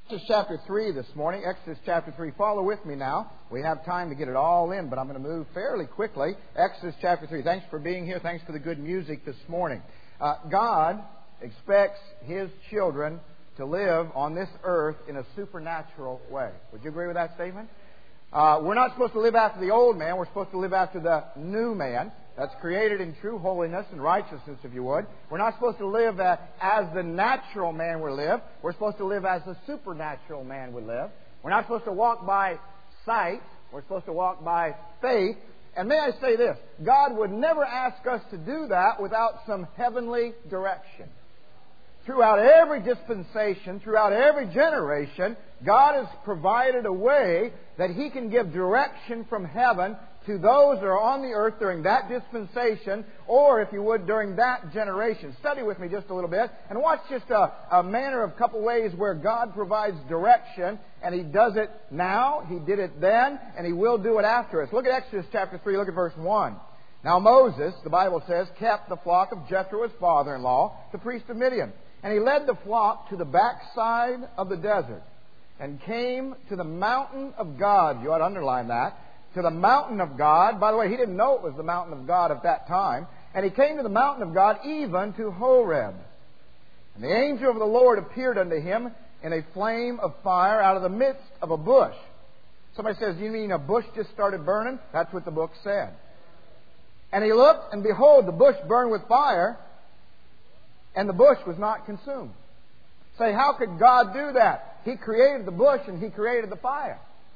Exodus chapter 3 this morning. Exodus chapter 3. Follow with me now. We have time to get it all in, but I'm going to move fairly quickly. Exodus chapter 3. Thanks for being here. Thanks for the good music this morning. God expects His children to live on this earth in a supernatural way. Would you agree with that statement? We're not supposed to live after the old man. We're supposed to live after the new man. That's created in true holiness and righteousness, if you would. We're not supposed to live as the natural man would live. We're supposed to live as the supernatural man would live. We're not supposed to walk by sight. We're supposed to walk by faith. And may I say this, God would never ask us to do that without some heavenly direction. Throughout every dispensation, throughout every generation, God has provided a way that He can give direction from heaven to those that are on the earth during that dispensation, or, if you would, during that generation. Study with me just a little bit, and watch just a manner of a couple ways where God provides direction, and He does it now, He did it then, and He will do it after us. Look at Exodus chapter 3, look at verse 1. Now Moses, the Bible says, kept the flock of Jethro, his father-in-law, the priest of Midian. And he led the flock to the backside of the desert, and came to the mountain of God. You ought to underline that. To the mountain of God. By the way, he didn't know it was the mountain of God at that time. And he came to the mountain of God, even to Horeb. And the angel of the Lord appeared unto him in a flame of fire out of the midst of a bush. Somebody says, you mean a bush just started burning? That's what the book said. And he looked, and behold, the bush burned with fire, and the bush was not consumed. Say, how could God do that? He created the bush and He created the fire.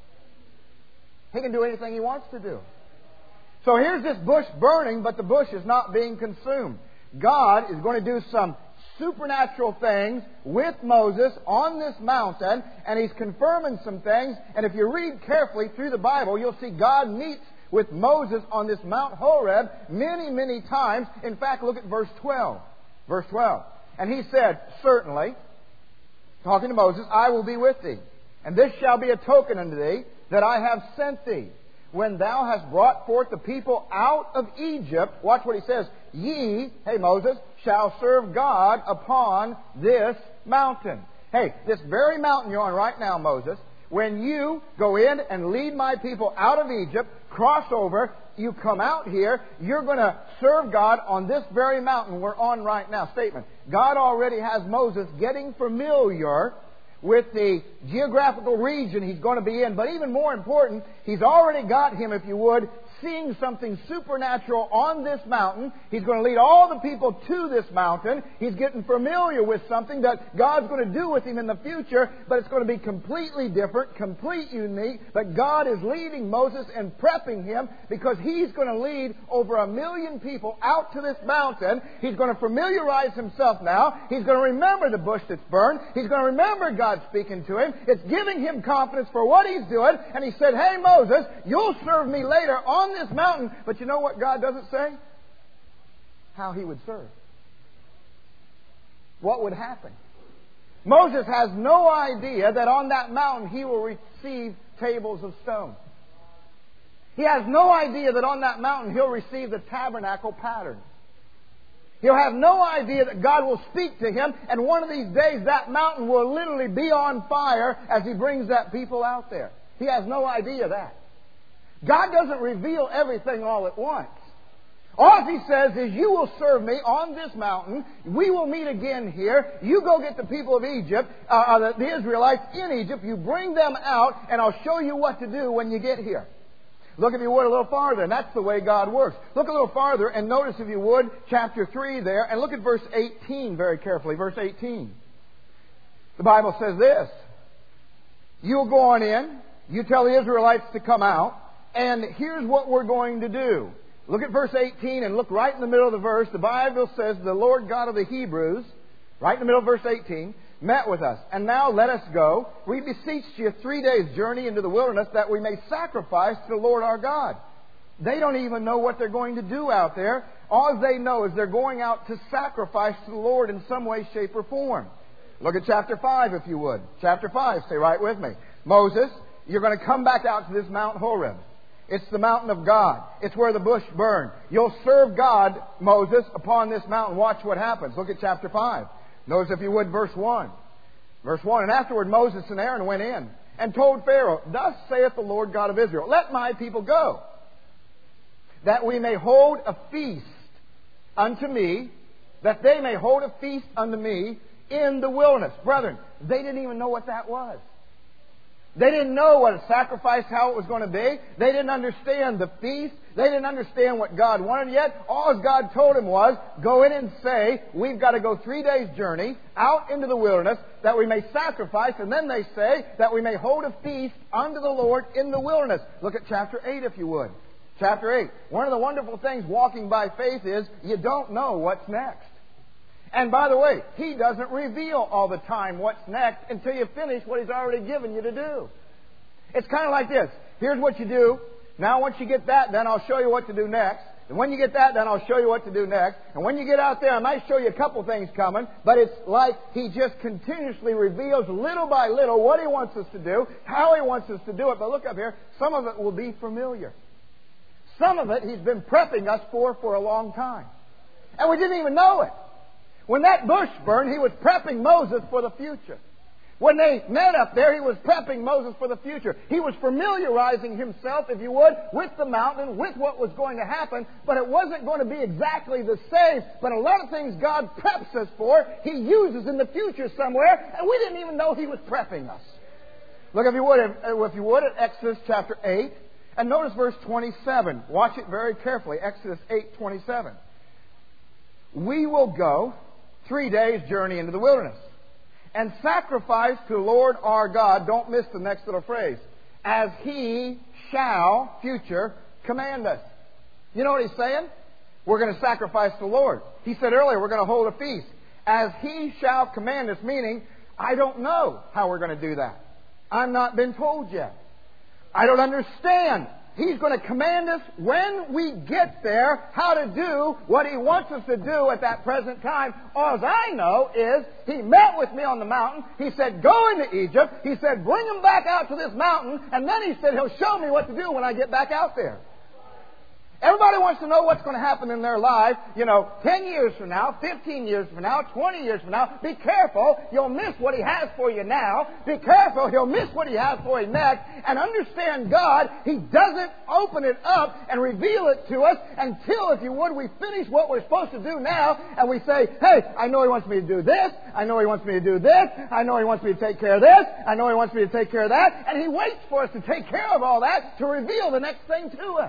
He can do anything He wants to do. So here's this bush burning, but the bush is not being consumed. God is going to do some supernatural things with Moses on this mountain, and He's confirming some things. And if you read carefully through the Bible, you'll see God meets with Moses on this Mount Horeb many, many times. In fact, look at verse 12. Verse 12. And He said, certainly, talking to Moses, I will be with thee, and this shall be a token unto thee, that I have sent thee. When thou hast brought forth the people out of Egypt, watch what He says, ye, hey Moses, shall serve God upon this mountain. Hey, this very mountain you're on right now, Moses, when you go in and lead my people out of Egypt, cross over, you come out here, you're going to serve God on this very mountain we're on right now. Statement. God already has Moses getting familiar with the geographical region he's going to be in. But even more important, He's already got him, if you would, seeing something supernatural on this mountain. He's going to lead all the people to this mountain. He's getting familiar with something that God's going to do with him in the future, but it's going to be completely different, completely unique. But God is leading Moses and prepping him because He's going to lead over 1 million people out to this mountain. He's going to familiarize himself now. He's going to remember the bush that's burned. He's going to remember God speaking to him. It's giving him confidence for what he's doing. And he said, hey Moses, you'll serve me later on this mountain. But you know what God doesn't say? How He would serve. What would happen? Moses has no idea that on that mountain he will receive tables of stone. He has no idea that on that mountain he'll receive the tabernacle pattern. He'll have no idea that God will speak to him, and one of these days that mountain will literally be on fire as He brings that people out there. He has no idea that. God doesn't reveal everything all at once. All He says is, you will serve me on this mountain. We will meet again here. You go get the people of Egypt, the Israelites in Egypt. You bring them out, and I'll show you what to do when you get here. Look, if you would, a little farther, and that's the way God works. Look a little farther, and notice, if you would, chapter 3 there, and look at verse 18 very carefully. Verse 18. The Bible says this, you'll go on in, you tell the Israelites to come out, and here's what we're going to do. Look at verse 18 and look right in the middle of the verse. The Bible says, the Lord God of the Hebrews, right in the middle of verse 18, met with us. And now let us go. We beseech you 3 days' journey into the wilderness, that we may sacrifice to the Lord our God. They don't even know what they're going to do out there. All they know is they're going out to sacrifice to the Lord in some way, shape, or form. Look at chapter 5, if you would. Chapter 5, stay right with me. Moses, you're going to come back out to this Mount Horeb. It's the mountain of God. It's where the bush burned. You'll serve God, Moses, upon this mountain. Watch what happens. Look at chapter 5. Notice, if you would, verse 1. Verse 1, and afterward Moses and Aaron went in and told Pharaoh, Thus saith the Lord God of Israel, Let my people go, that we may hold a feast unto me, that they may hold a feast unto me in the wilderness. Brethren, they didn't even know what that was. They didn't know what a sacrifice, how it was going to be. They didn't understand the feast. They didn't understand what God wanted yet. All God told him was, go in and say, we've got to go 3 days' journey out into the wilderness that we may sacrifice. And then they say that we may hold a feast unto the Lord in the wilderness. Look at chapter 8 if you would. Chapter 8. One of the wonderful things walking by faith is you don't know what's next. And by the way, He doesn't reveal all the time what's next until you finish what He's already given you to do. It's kind of like this. Here's what you do. Now once you get that, then I'll show you what to do next. And when you get that, then I'll show you what to do next. And when you get out there, I might show you a couple things coming. But it's like He just continuously reveals little by little what He wants us to do, how He wants us to do it. But look up here. Some of it will be familiar. Some of it He's been prepping us for a long time. And we didn't even know it. When that bush burned, He was prepping Moses for the future. When they met up there, He was prepping Moses for the future. He was familiarizing himself, if you would, with the mountain, with what was going to happen. But it wasn't going to be exactly the same. But a lot of things God preps us for, He uses in the future somewhere, and we didn't even know He was prepping us. Look, if you would, at Exodus chapter 8, and notice verse 27. Watch it very carefully. Exodus 8:27. We will go 3 days' journey into the wilderness and sacrifice to the Lord our God. Don't miss the next little phrase. As He shall, future, command us. You know what He's saying? We're going to sacrifice to the Lord. He said earlier, we're going to hold a feast. As He shall command us, meaning, I don't know how we're going to do that. I've not been told yet. I don't understand. He's going to command us when we get there how to do what He wants us to do at that present time. All I know is He met with me on the mountain. He said, go into Egypt. He said, bring them back out to this mountain. And then He said, He'll show me what to do when I get back out there. Everybody wants to know what's going to happen in their life, 10 years from now, 15 years from now, 20 years from now. Be careful. You'll miss what He has for you now. Be careful. He'll miss what He has for you next. And understand God, He doesn't open it up and reveal it to us until, if you would, we finish what we're supposed to do now. And we say, hey, I know He wants me to do this. I know He wants me to do this. I know He wants me to take care of this. I know He wants me to take care of that. And He waits for us to take care of all that to reveal the next thing to us.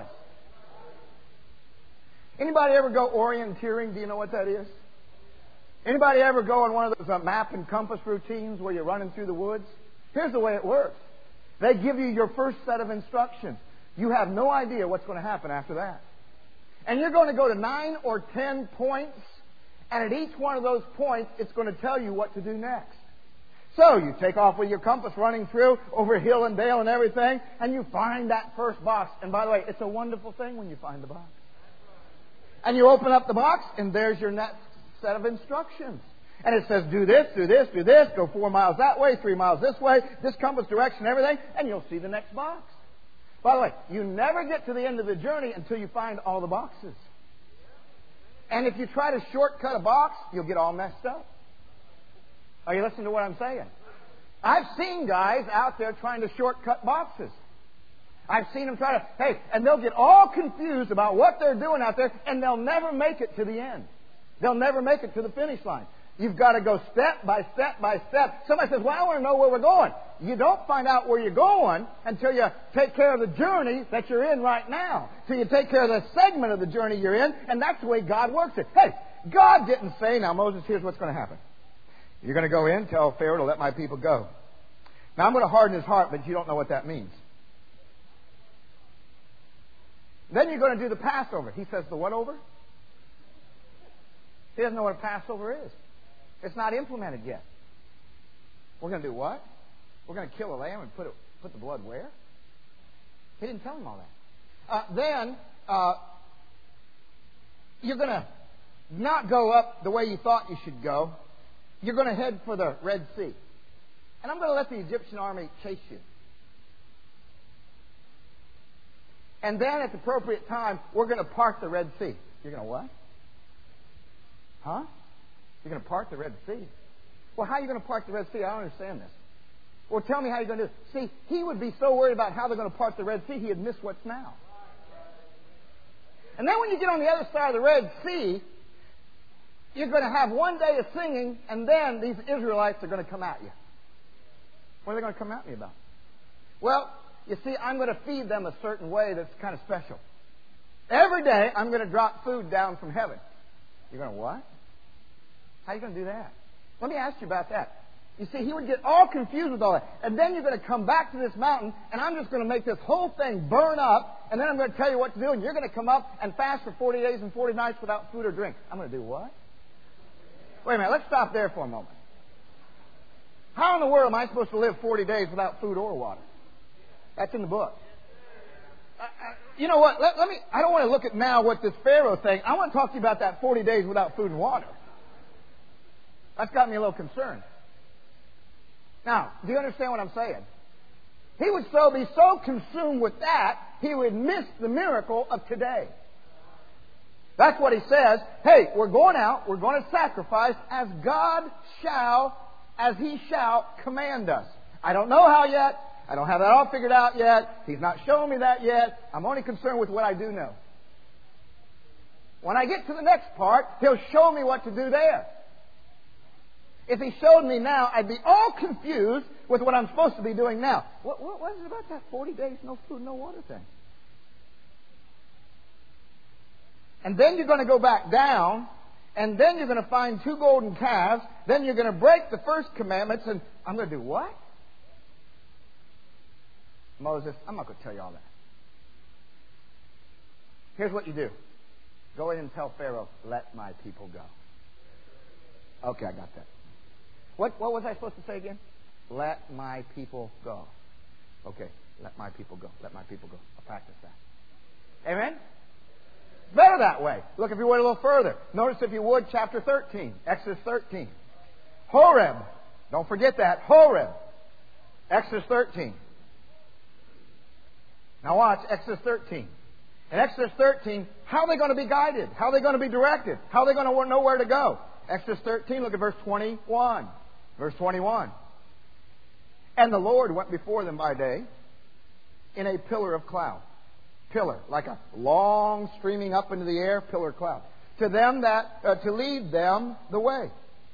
Anybody ever go orienteering? Do you know what that is? Anybody ever go on one of those map and compass routines where you're running through the woods? Here's the way it works. They give you your first set of instructions. You have no idea what's going to happen after that. And you're going to go to 9 or 10 points, and at each one of those points, it's going to tell you what to do next. So you take off with your compass running through over hill and dale and everything, and you find that first box. And by the way, it's a wonderful thing when you find the box. And you open up the box, and there's your next set of instructions. And it says, do this, do this, do this, go 4 miles that way, 3 miles this way, this compass direction, everything, and you'll see the next box. By the way, you never get to the end of the journey until you find all the boxes. And if you try to shortcut a box, you'll get all messed up. Are you listening to what I'm saying? I've seen guys out there trying to shortcut boxes. I've seen them try to, and they'll get all confused about what they're doing out there, and they'll never make it to the end. They'll never make it to the finish line. You've got to go step by step by step. Somebody says, well, I want to know where we're going. You don't find out where you're going until you take care of the journey that you're in right now. So you take care of the segment of the journey you're in, and that's the way God works it. Hey, God didn't say, now Moses, here's what's going to happen. You're going to go in, tell Pharaoh to let my people go. Now I'm going to harden his heart, but you don't know what that means. Then you're going to do the Passover. He says the what over? He doesn't know what a Passover is. It's not implemented yet. We're going to do what? We're going to kill a lamb and put the blood where? He didn't tell him all that. Then you're going to not go up the way you thought you should go. You're going to head for the Red Sea. And I'm going to let the Egyptian army chase you. And then at the appropriate time, we're going to part the Red Sea. You're going to what? Huh? You're going to part the Red Sea. Well, how are you going to part the Red Sea? I don't understand this. Well, tell me how you're going to do it. See, he would be so worried about how they're going to part the Red Sea, he'd miss what's now. And then when you get on the other side of the Red Sea, you're going to have one day of singing, and then these Israelites are going to come at you. What are they going to come at me about? Well, you see, I'm going to feed them a certain way that's kind of special. Every day, I'm going to drop food down from heaven. You're going, what? How are you going to do that? Let me ask you about that. You see, he would get all confused with all that. And then you're going to come back to this mountain, and I'm just going to make this whole thing burn up, and then I'm going to tell you what to do, and you're going to come up and fast for 40 days and 40 nights without food or drink. I'm going to do what? Wait a minute, let's stop there for a moment. How in the world am I supposed to live 40 days without food or water? That's in the book. You know what? Let me. I don't want to look at now what this Pharaoh thing. I want to talk to you about that 40 days without food and water. That's got me a little concerned. Now, do you understand what I'm saying? He would be so consumed with that, he would miss the miracle of today. That's what he says. Hey, we're going out, we're going to sacrifice as he shall command us. I don't know how yet. I don't have that all figured out yet. He's not showing me that yet. I'm only concerned with what I do know. When I get to the next part, he'll show me what to do there. If he showed me now, I'd be all confused with what I'm supposed to be doing now. What is it about that 40 days, no food, no water thing? And then you're going to go back down, and then you're going to find 2 golden calves. Then you're going to break the first commandments, and I'm going to do what? Moses, I'm not going to tell you all that. Here's what you do. Go in and tell Pharaoh, let my people go. Okay, I got that. What was I supposed to say again? Let my people go. Okay, let my people go. Let my people go. I'll practice that. Amen? Better that way. Look, if you would, a little further. Notice, if you would, chapter 13. Exodus 13. Horeb. Don't forget that. Horeb. Exodus 13. Now watch, Exodus 13. In Exodus 13, how are they going to be guided? How are they going to be directed? How are they going to know where to go? Exodus 13, look at verse 21. Verse 21. And the Lord went before them by day in a pillar of cloud. Pillar, like a long streaming up into the air, pillar of cloud. To them to lead them the way.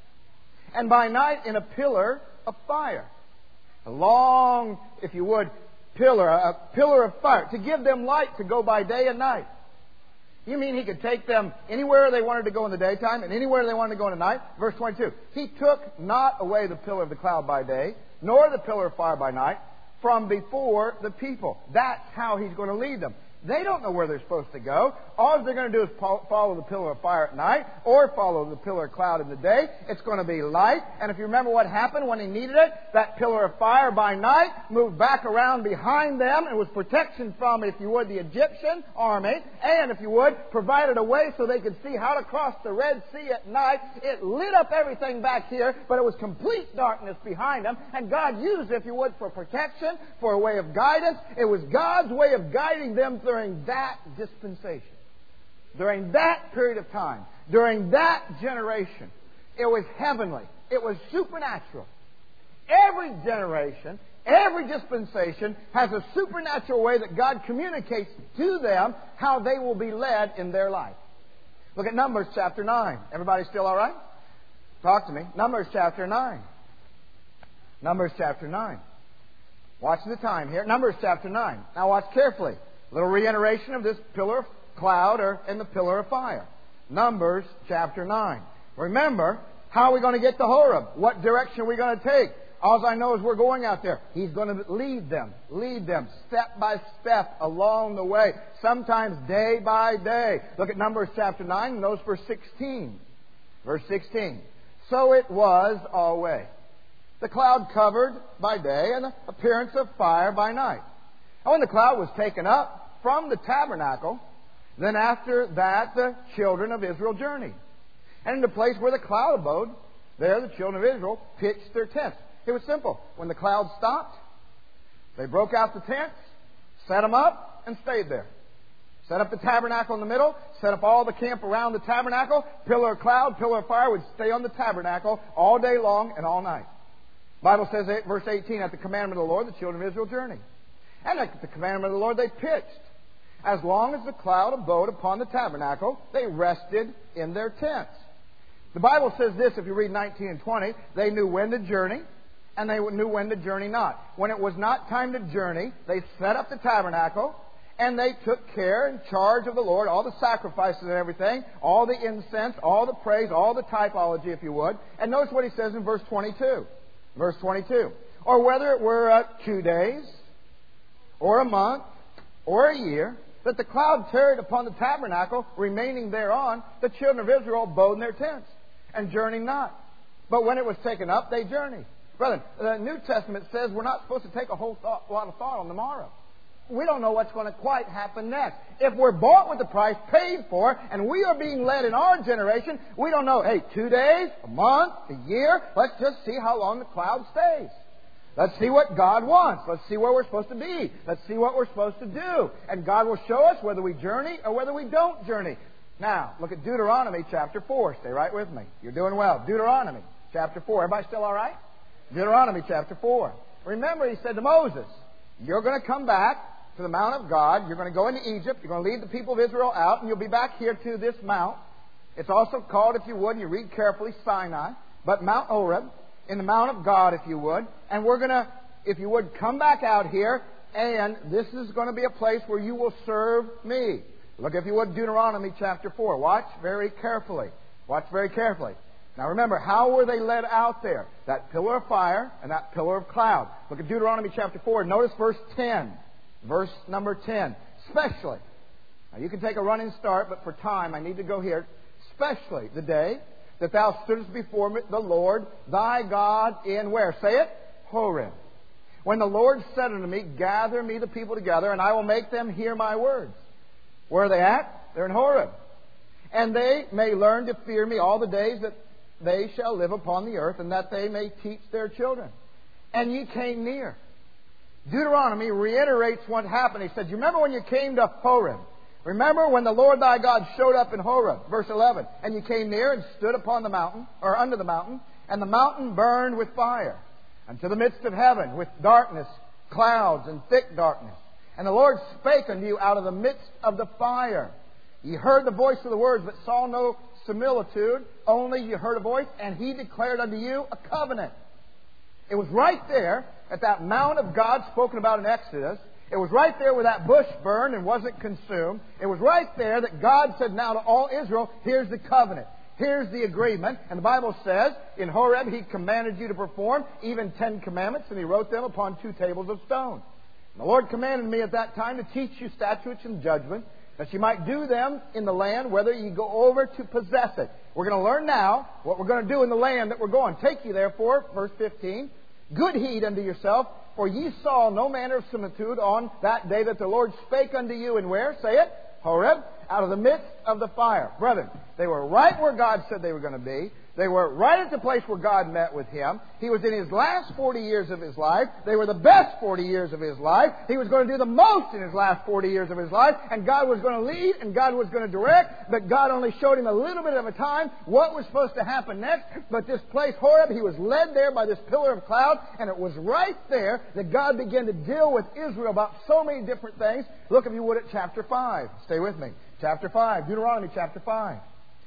And by night in a pillar of fire. A long, if you would, a pillar of fire. To give them light to go by day and night. You mean he could take them anywhere they wanted to go in the daytime and anywhere they wanted to go in the night? Verse 22. He took not away the pillar of the cloud by day, nor the pillar of fire by night, from before the people. That's how he's going to lead them. They don't know where they're supposed to go. All they're going to do is follow the pillar of fire at night or follow the pillar of cloud in the day. It's going to be light. And if you remember what happened when he needed it, that pillar of fire by night moved back around behind them and was protection from, if you would, the Egyptian army. And, if you would, provided a way so they could see how to cross the Red Sea at night. It lit up everything back here, but it was complete darkness behind them. And God used it, if you would, for protection, for a way of guidance. It was God's way of guiding them during that dispensation. During that period of time. During that generation. It was heavenly. It was supernatural. Every generation, every dispensation has a supernatural way that God communicates to them how they will be led in their life. Look at Numbers chapter 9. Everybody still all right? Talk to me. Numbers chapter 9. Numbers chapter 9. Watch the time here. Numbers chapter 9. Now watch carefully. A little reiteration of this pillar of cloud and the pillar of fire. Numbers chapter 9. Remember, how are we going to get to Horeb? What direction are we going to take? All I know is we're going out there. He's going to lead them step by step along the way. Sometimes day by day. Look at Numbers chapter 9 and notice verse 16. Verse 16. So it was always. The cloud covered by day and the appearance of fire by night. And when the cloud was taken up from the tabernacle, then after that the children of Israel journeyed. And in the place where the cloud abode, there the children of Israel pitched their tents. It was simple. When the cloud stopped, they broke out the tents, set them up, and stayed there. Set up the tabernacle in the middle, set up all the camp around the tabernacle, pillar of cloud, pillar of fire would stay on the tabernacle all day long and all night. The Bible says, verse 18, at the commandment of the Lord, the children of Israel journeyed. And at the commandment of the Lord, they pitched. As long as the cloud abode upon the tabernacle, they rested in their tents. The Bible says this, if you read 19 and 20, they knew when to journey, and they knew when to journey not. When it was not time to journey, they set up the tabernacle, and they took care and charge of the Lord, all the sacrifices and everything, all the incense, all the praise, all the typology, if you would. And notice what he says in verse 22. Verse 22. Or whether it were 2 days, or a month, or a year, that the cloud tarried upon the tabernacle, remaining thereon, the children of Israel abode in their tents, and journeyed not. But when it was taken up, they journeyed. Brethren, the New Testament says we're not supposed to take a whole lot of thought on the morrow. We don't know what's going to quite happen next. If we're bought with the price, paid for, and we are being led in our generation, we don't know, 2 days, a month, a year. Let's just see how long the cloud stays. Let's see what God wants. Let's see where we're supposed to be. Let's see what we're supposed to do. And God will show us whether we journey or whether we don't journey. Now, look at Deuteronomy chapter 4. Stay right with me. You're doing well. Deuteronomy chapter 4. Everybody still all right? Deuteronomy chapter 4. Remember, he said to Moses, you're going to come back to the Mount of God. You're going to go into Egypt. You're going to lead the people of Israel out, and you'll be back here to this mount. It's also called, if you would, and you read carefully, Sinai, but Mount Horeb, in the Mount of God, if you would. And we're going to, if you would, come back out here, and this is going to be a place where you will serve me. Look, if you would, Deuteronomy chapter 4. Watch very carefully. Watch very carefully. Now remember, how were they led out there? That pillar of fire and that pillar of cloud. Look at Deuteronomy chapter 4. Notice verse 10. Verse number 10. Especially. Now you can take a running start, but for time I need to go here. Especially the day that thou stoodest before the Lord thy God in where? Say it. Horeb. When the Lord said unto me, gather me the people together, and I will make them hear my words. Where are they at? They're in Horeb. And they may learn to fear me all the days that they shall live upon the earth, and that they may teach their children. And ye came near. Deuteronomy reiterates what happened. He said, you remember when you came to Horeb? Remember when the Lord thy God showed up in Horeb, verse 11, and you came near and stood upon the mountain, or under the mountain, and the mountain burned with fire, unto the midst of heaven, with darkness, clouds, and thick darkness. And the Lord spake unto you out of the midst of the fire. Ye heard the voice of the words, but saw no similitude, only you heard a voice, and he declared unto you a covenant. It was right there at that Mount of God spoken about in Exodus. It was right there where that bush burned and wasn't consumed. It was right there that God said now to all Israel, here's the covenant. Here's the agreement. And the Bible says, in Horeb He commanded you to perform even 10 commandments, and He wrote them upon 2 tables of stone. And the Lord commanded me at that time to teach you statutes and judgments, that you might do them in the land, whether you go over to possess it. We're going to learn now what we're going to do in the land that we're going. Take you therefore, verse 15, good heed unto yourself, for ye saw no manner of similitude on that day that the Lord spake unto you. And where? Say it. Horeb, out of the midst of the fire. Brethren, they were right where God said they were going to be. They were right at the place where God met with him. He was in his last 40 years of his life. They were the best 40 years of his life. He was going to do the most in his last 40 years of his life. And God was going to lead and God was going to direct. But God only showed him a little bit of a time what was supposed to happen next. But this place, Horeb, he was led there by this pillar of cloud. And it was right there that God began to deal with Israel about so many different things. Look, if you would, at chapter 5. Stay with me. Chapter 5. Deuteronomy chapter 5.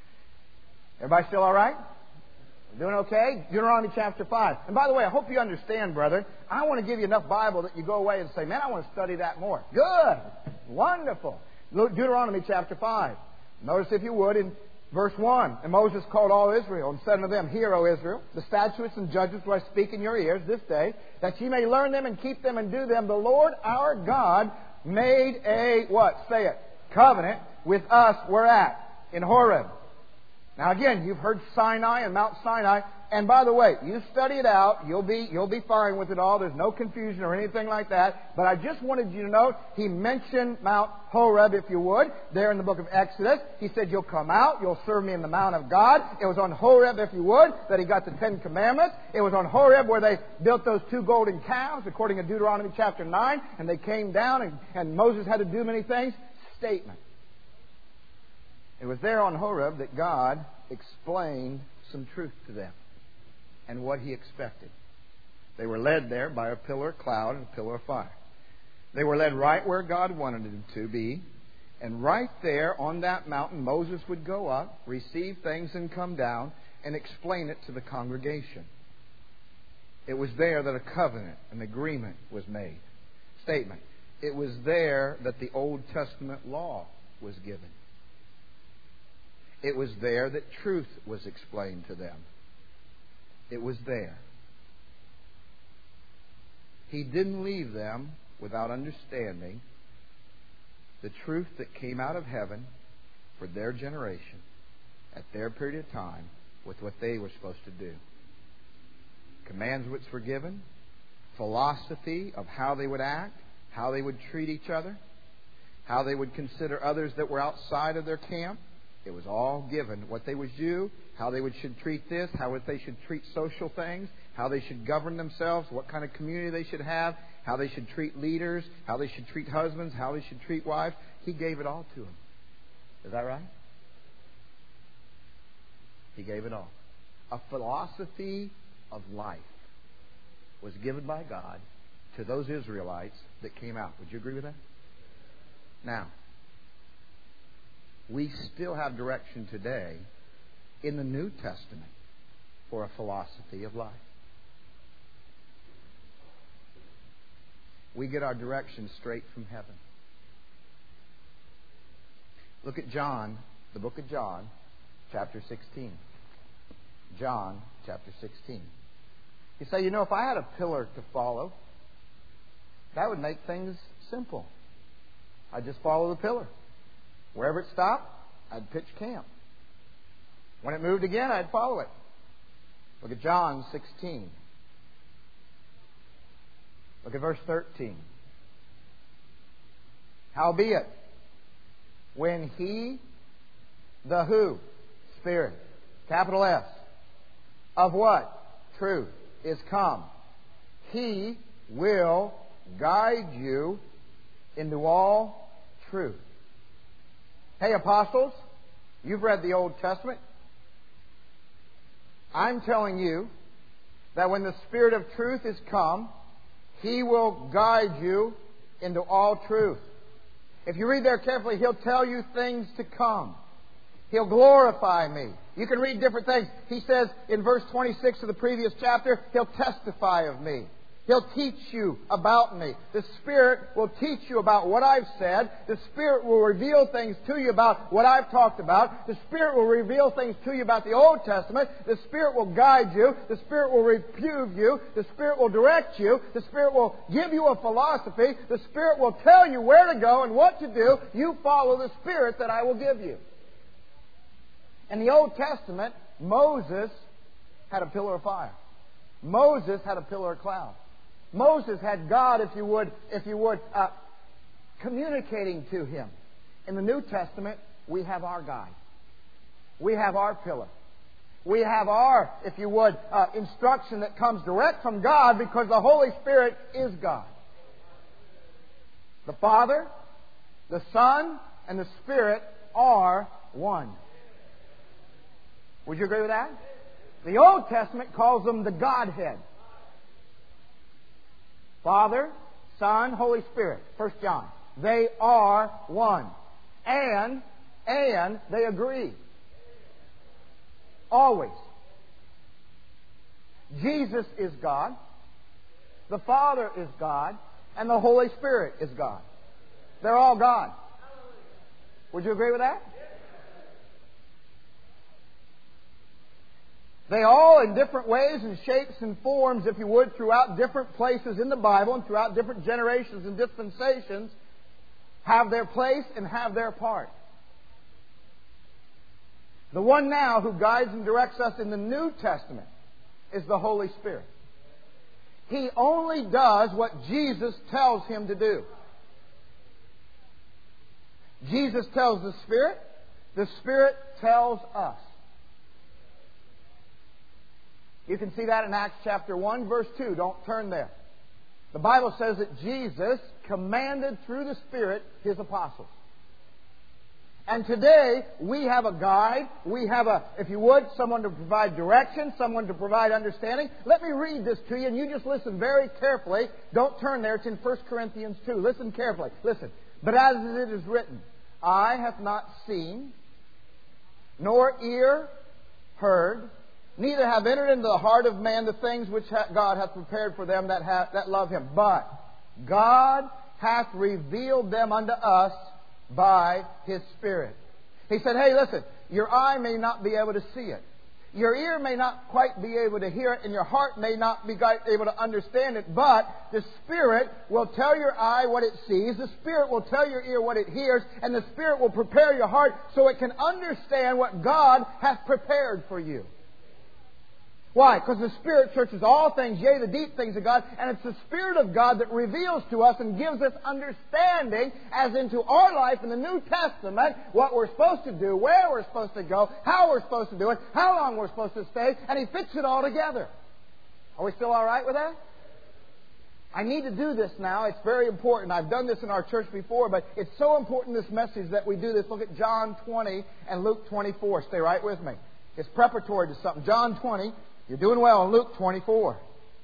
Everybody still all right? Doing okay? Deuteronomy chapter 5. And by the way, I hope you understand, brethren, I want to give you enough Bible that you go away and say, man, I want to study that more. Good. Wonderful. Deuteronomy chapter 5. Notice, if you would, in verse 1. And Moses called all Israel and said unto them, hear, O Israel, the statutes and judgments which I speak in your ears this day, that ye may learn them and keep them and do them. The Lord our God made a, what? Say it. Covenant with us. Where at? In Horeb. Now again, you've heard Sinai and Mount Sinai. And by the way, you study it out. You'll be fine with it all. There's no confusion or anything like that. But I just wanted you to note, he mentioned Mount Horeb, if you would, there in the book of Exodus. He said, you'll come out, you'll serve me in the Mount of God. It was on Horeb, if you would, that he got the 10 Commandments. It was on Horeb where they built those 2 golden calves, according to Deuteronomy chapter 9. And they came down and Moses had to do many things. Statement. It was there on Horeb that God explained some truth to them and what He expected. They were led there by a pillar of cloud and a pillar of fire. They were led right where God wanted them to be. And right there on that mountain, Moses would go up, receive things, and come down and explain it to the congregation. It was there that a covenant, an agreement was made. Statement. It was there that the Old Testament law was given. It was there that truth was explained to them. It was there. He didn't leave them without understanding the truth that came out of heaven for their generation at their period of time with what they were supposed to do. Commands which were given, philosophy of how they would act, how they would treat each other, how they would consider others that were outside of their camp. It was all given. What they would do, how they should treat this, how they should treat social things, how they should govern themselves, what kind of community they should have, how they should treat leaders, how they should treat husbands, how they should treat wives. He gave it all to them. Is that right? He gave it all. A philosophy of life was given by God to those Israelites that came out. Would you agree with that? Now, we still have direction today in the New Testament for a philosophy of life. We get our direction straight from heaven. Look at John, the book of John, chapter 16. John, chapter 16. You say, if I had a pillar to follow, that would make things simple. I'd just follow the pillar. Wherever it stopped, I'd pitch camp. When it moved again, I'd follow it. Look at John 16. Look at verse 13. Howbeit, when He, the who? Spirit, capital S, of what? Truth, is come, He will guide you into all truth. Hey, apostles, you've read the Old Testament. I'm telling you that when the Spirit of truth is come, He will guide you into all truth. If you read there carefully, He'll tell you things to come. He'll glorify me. You can read different things. He says in verse 26 of the previous chapter, He'll testify of me. He'll teach you about me. The Spirit will teach you about what I've said. The Spirit will reveal things to you about what I've talked about. The Spirit will reveal things to you about the Old Testament. The Spirit will guide you. The Spirit will reprove you. The Spirit will direct you. The Spirit will give you a philosophy. The Spirit will tell you where to go and what to do. You follow the Spirit that I will give you. In the Old Testament, Moses had a pillar of fire. Moses had a pillar of cloud. Moses had God, if you would, communicating to him. In the New Testament, we have our guide. We have our pillar. We have our, if you would, instruction that comes direct from God because the Holy Spirit is God. The Father, the Son, and the Spirit are one. Would you agree with that? The Old Testament calls them the Godhead. Father, Son, Holy Spirit. 1 John. They are one. And they agree. Always. Jesus is God. The Father is God. And the Holy Spirit is God. They're all God. Would you agree with that? They all, in different ways and shapes and forms, if you would, throughout different places in the Bible and throughout different generations and dispensations, have their place and have their part. The one now who guides and directs us in the New Testament is the Holy Spirit. He only does what Jesus tells Him to do. Jesus tells the Spirit tells us. You can see that in Acts chapter 1, verse 2. Don't turn there. The Bible says that Jesus commanded through the Spirit His apostles. And today, we have a guide. We have if you would, someone to provide direction, someone to provide understanding. Let me read this to you, and you just listen very carefully. Don't turn there. It's in 1 Corinthians 2. Listen carefully. Listen. But as it is written, eye hath not seen, nor ear heard, neither have entered into the heart of man the things which God hath prepared for them that love Him. But God hath revealed them unto us by His Spirit. He said, hey, listen, your eye may not be able to see it. Your ear may not quite be able to hear it, and your heart may not be able to understand it, but the Spirit will tell your eye what it sees, the Spirit will tell your ear what it hears, and the Spirit will prepare your heart so it can understand what God hath prepared for you. Why? Because the Spirit searches all things, yea, the deep things of God, and it's the Spirit of God that reveals to us and gives us understanding as into our life in the New Testament, what we're supposed to do, where we're supposed to go, how we're supposed to do it, how long we're supposed to stay, and He fits it all together. Are we still all right with that? I need to do this now. It's very important. I've done this in our church before, but it's so important, this message, that we do this. Look at John 20 and Luke 24. Stay right with me. It's preparatory to something. John 20. You're doing well in Luke 24.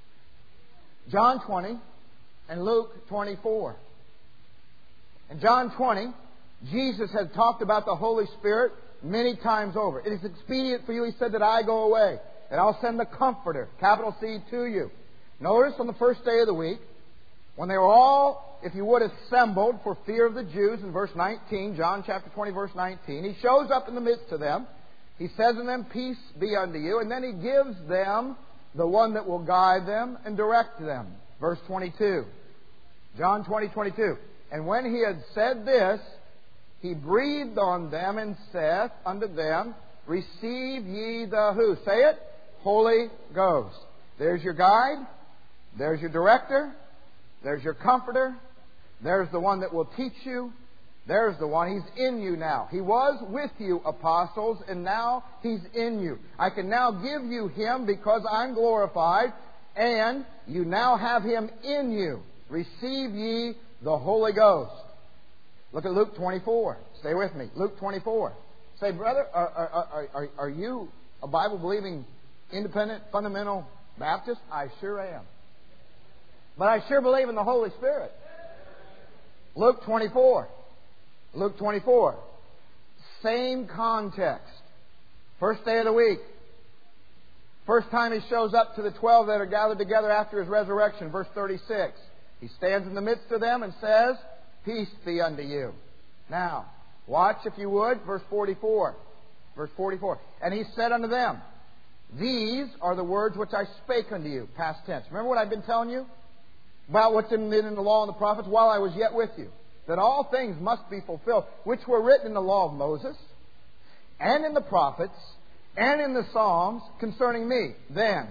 John 20 and Luke 24. In John 20, Jesus had talked about the Holy Spirit many times over. It is expedient for you, He said, that I go away, and I'll send the Comforter, capital C, to you. Notice on the first day of the week, when they were all, if you would, assembled for fear of the Jews, in verse 19, John chapter 20, verse 19, He shows up in the midst of them. He says unto them, peace be unto you. And then He gives them the one that will guide them and direct them. Verse 22. John 20, 22. And when He had said this, He breathed on them and saith unto them, receive ye the who? Say it. Holy Ghost. There's your guide. There's your director. There's your comforter. There's the one that will teach you. There's the one. He's in you now. He was with you, apostles, and now He's in you. I can now give you Him because I'm glorified, and you now have Him in you. Receive ye the Holy Ghost. Look at Luke 24. Stay with me. Luke 24. Say, brother, are you a Bible-believing, independent, fundamental Baptist? I sure am. But I sure believe in the Holy Spirit. Luke 24. Luke 24. Same context. First day of the week. First time He shows up to the 12 that are gathered together after His resurrection. Verse 36. He stands in the midst of them and says, peace be unto you. Now, watch if you would. Verse 44. Verse 44. And He said unto them, these are the words which I spake unto you. Past tense. Remember what I've been telling you? About what's in the law and the prophets while I was yet with you. That all things must be fulfilled, which were written in the law of Moses, and in the prophets, and in the Psalms concerning me. Then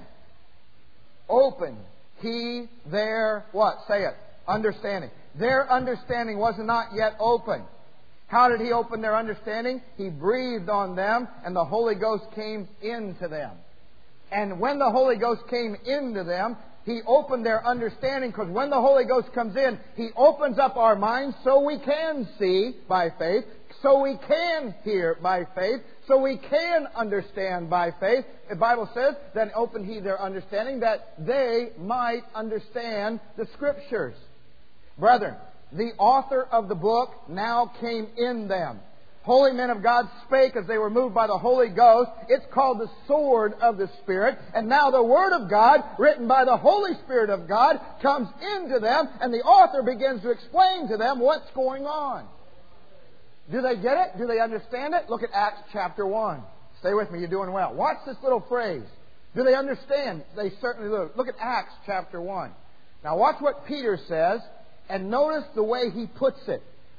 opened He their, what? Say it. Understanding. Their understanding was not yet open. How did He open their understanding? He breathed on them, and the Holy Ghost came into them. And when the Holy Ghost came into them, He opened their understanding, because when the Holy Ghost comes in, He opens up our minds so we can see by faith, so we can hear by faith, so we can understand by faith. The Bible says, then opened He their understanding that they might understand the Scriptures. Brethren, the author of the book now came in them. Holy men of God spake as they were moved by the Holy Ghost. It's called the sword of the Spirit. And now the Word of God, written by the Holy Spirit of God, comes into them, and the author begins to explain to them what's going on. Do they get it? Do they understand it? Look at Acts chapter 1. Stay with me, you're doing well. Watch this little phrase. Do they understand? They certainly do. Look at Acts chapter 1. Now watch what Peter says, and notice the way he puts it.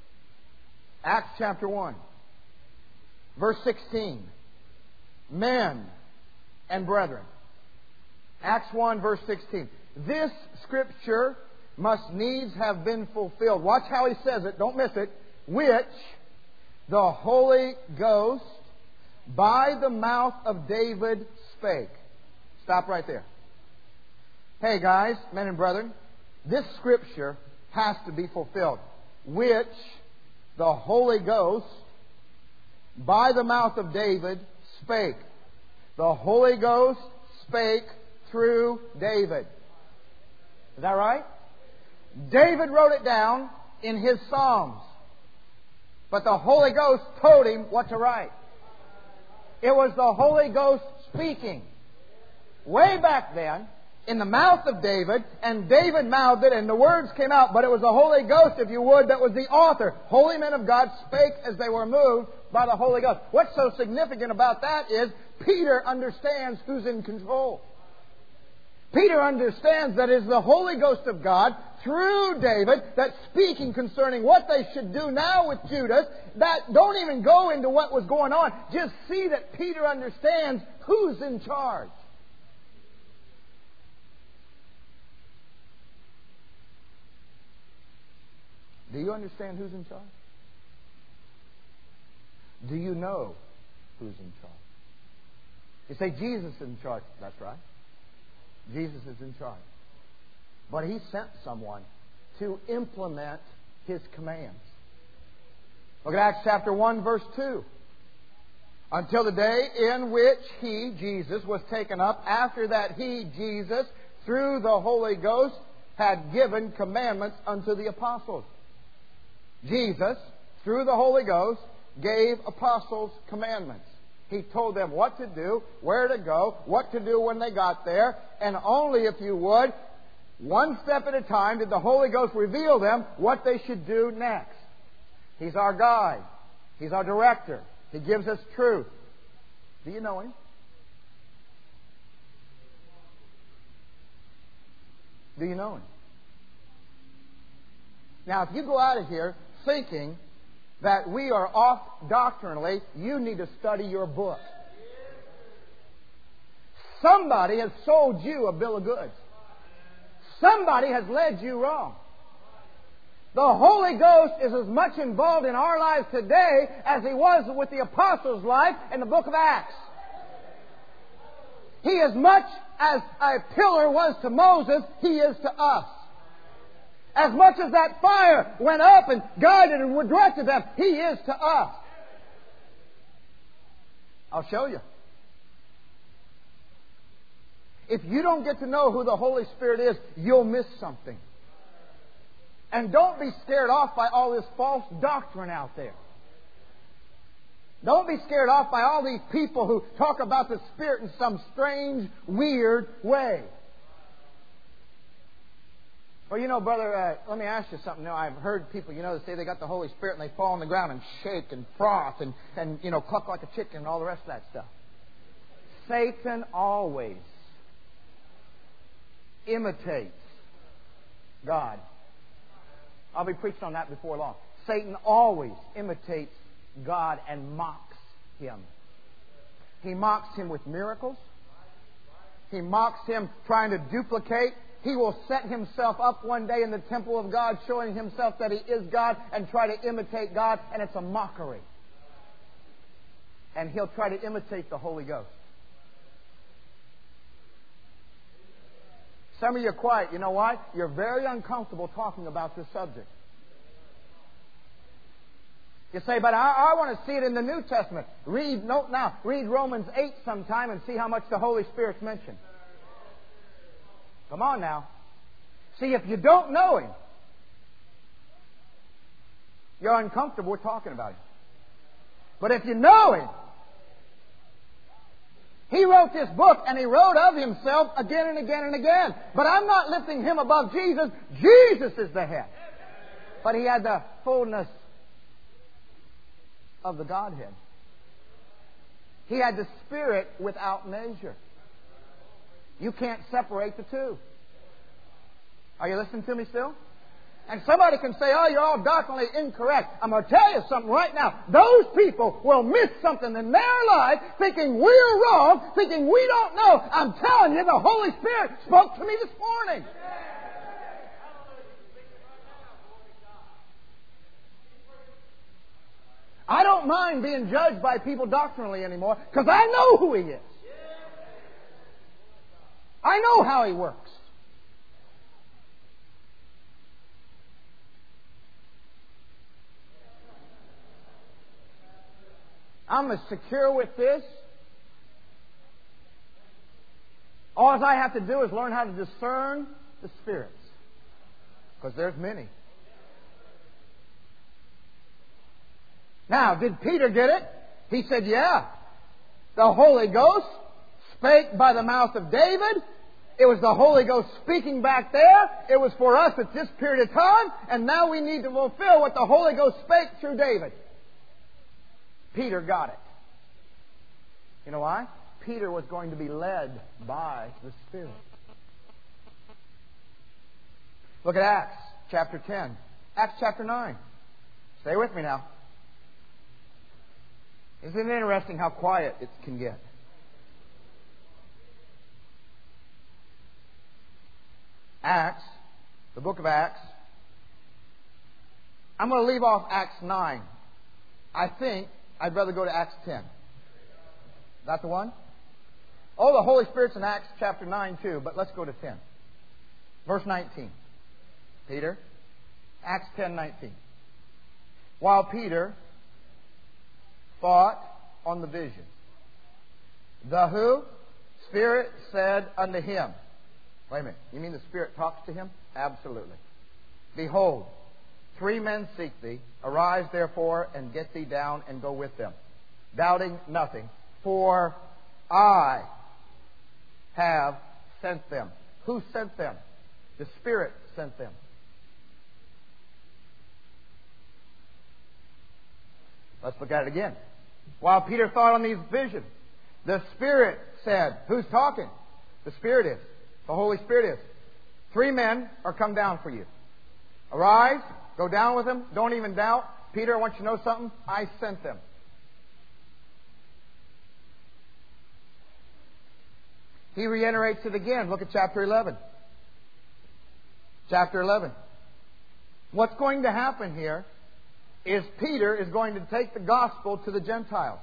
Acts chapter 1. Verse 16. Men and brethren. Acts 1 verse 16. This Scripture must needs have been fulfilled. Watch how he says it. Don't miss it. Which the Holy Ghost by the mouth of David spake. Stop right there. Hey guys, men and brethren. This Scripture has to be fulfilled. Which the Holy Ghost by the mouth of David, spake. The Holy Ghost spake through David. Is that right? David wrote it down in his Psalms. But the Holy Ghost told him what to write. It was the Holy Ghost speaking. Way back then, in the mouth of David, and David mouthed it, and the words came out, but it was the Holy Ghost, if you would, that was the author. Holy men of God spake as they were moved by the Holy Ghost. What's so significant about that is Peter understands who's in control. Peter understands that it is the Holy Ghost of God through David that's speaking concerning what they should do now with Judas. That don't even go into what was going on. Just see that Peter understands who's in charge. Do you understand who's in charge? Do you know who's in charge? You say Jesus is in charge. That's right. Jesus is in charge. But He sent someone to implement His commands. Look at Acts chapter 1, verse 2. Until the day in which He, Jesus, was taken up, after that He, Jesus, through the Holy Ghost, had given commandments unto the apostles. Jesus, through the Holy Ghost, gave apostles commandments. He told them what to do, where to go, what to do when they got there, and only, if you would, one step at a time did the Holy Ghost reveal them what they should do next. He's our guide. He's our director. He gives us truth. Do you know Him? Do you know Him? Now, if you go out of here thinking that we are off doctrinally, you need to study your book. Somebody has sold you a bill of goods. Somebody has led you wrong. The Holy Ghost is as much involved in our lives today as He was with the apostles' life in the book of Acts. He, as much as a pillar was to Moses, He is to us. As much as that fire went up and guided and directed them, He is to us. I'll show you. If you don't get to know who the Holy Spirit is, you'll miss something. And don't be scared off by all this false doctrine out there. Don't be scared off by all these people who talk about the Spirit in some strange, weird way. Well, you know, brother, let me ask you something. Now, I've heard people, that say they got the Holy Spirit and they fall on the ground and shake and froth and cluck like a chicken and all the rest of that stuff. Satan always imitates God. I'll be preaching on that before long. Satan always imitates God and mocks Him. He mocks Him with miracles. He mocks Him trying to duplicate. He will set Himself up one day in the temple of God, showing Himself that He is God, and try to imitate God, and it's a mockery. And he'll try to imitate the Holy Ghost. Some of you are quiet. You know why? You're very uncomfortable talking about this subject. You say, but I want to see it in the New Testament. Read Romans 8 sometime and see how much the Holy Spirit's mentioned. Come on now. See, if you don't know Him, you're uncomfortable with talking about Him. But if you know Him, He wrote this book and He wrote of Himself again and again and again. But I'm not lifting Him above Jesus. Jesus is the head. But He had the fullness of the Godhead. He had the Spirit without measure. You can't separate the two. Are you listening to me still? And somebody can say, oh, you're all doctrinally incorrect. I'm going to tell you something right now. Those people will miss something in their life thinking we're wrong, thinking we don't know. I'm telling you, the Holy Spirit spoke to me this morning. I don't mind being judged by people doctrinally anymore because I know who He is. I know how He works. I'm as secure with this. All I have to do is learn how to discern the spirits. Because there's many. Now, did Peter get it? He said, yeah. The Holy Ghost spake by the mouth of David. It was the Holy Ghost speaking back there. It was for us at this period of time. And now we need to fulfill what the Holy Ghost spake through David. Peter got it. You know why? Peter was going to be led by the Spirit. Look at Acts chapter 10. Acts chapter 9. Stay with me now. Isn't it interesting how quiet it can get? Acts, the book of Acts. I'm going to leave off Acts 9. I think I'd rather go to Acts 10. That the one? Oh, the Holy Spirit's in Acts chapter 9 too, but let's go to 10. Verse 19. Peter, Acts 10:19. While Peter thought on the vision, the who? Spirit said unto him. Wait a minute. You mean the Spirit talks to him? Absolutely. Behold, 3 men seek thee. Arise therefore and get thee down and go with them, doubting nothing. For I have sent them. Who sent them? The Spirit sent them. Let's look at it again. While Peter thought on these visions, the Spirit said, who's talking? The Spirit is. The Holy Spirit is. 3 men are come down for you. Arise, go down with them, don't even doubt. Peter, I want you to know something. I sent them. He reiterates it again. Look at chapter 11. Chapter 11. What's going to happen here is Peter is going to take the gospel to the Gentiles.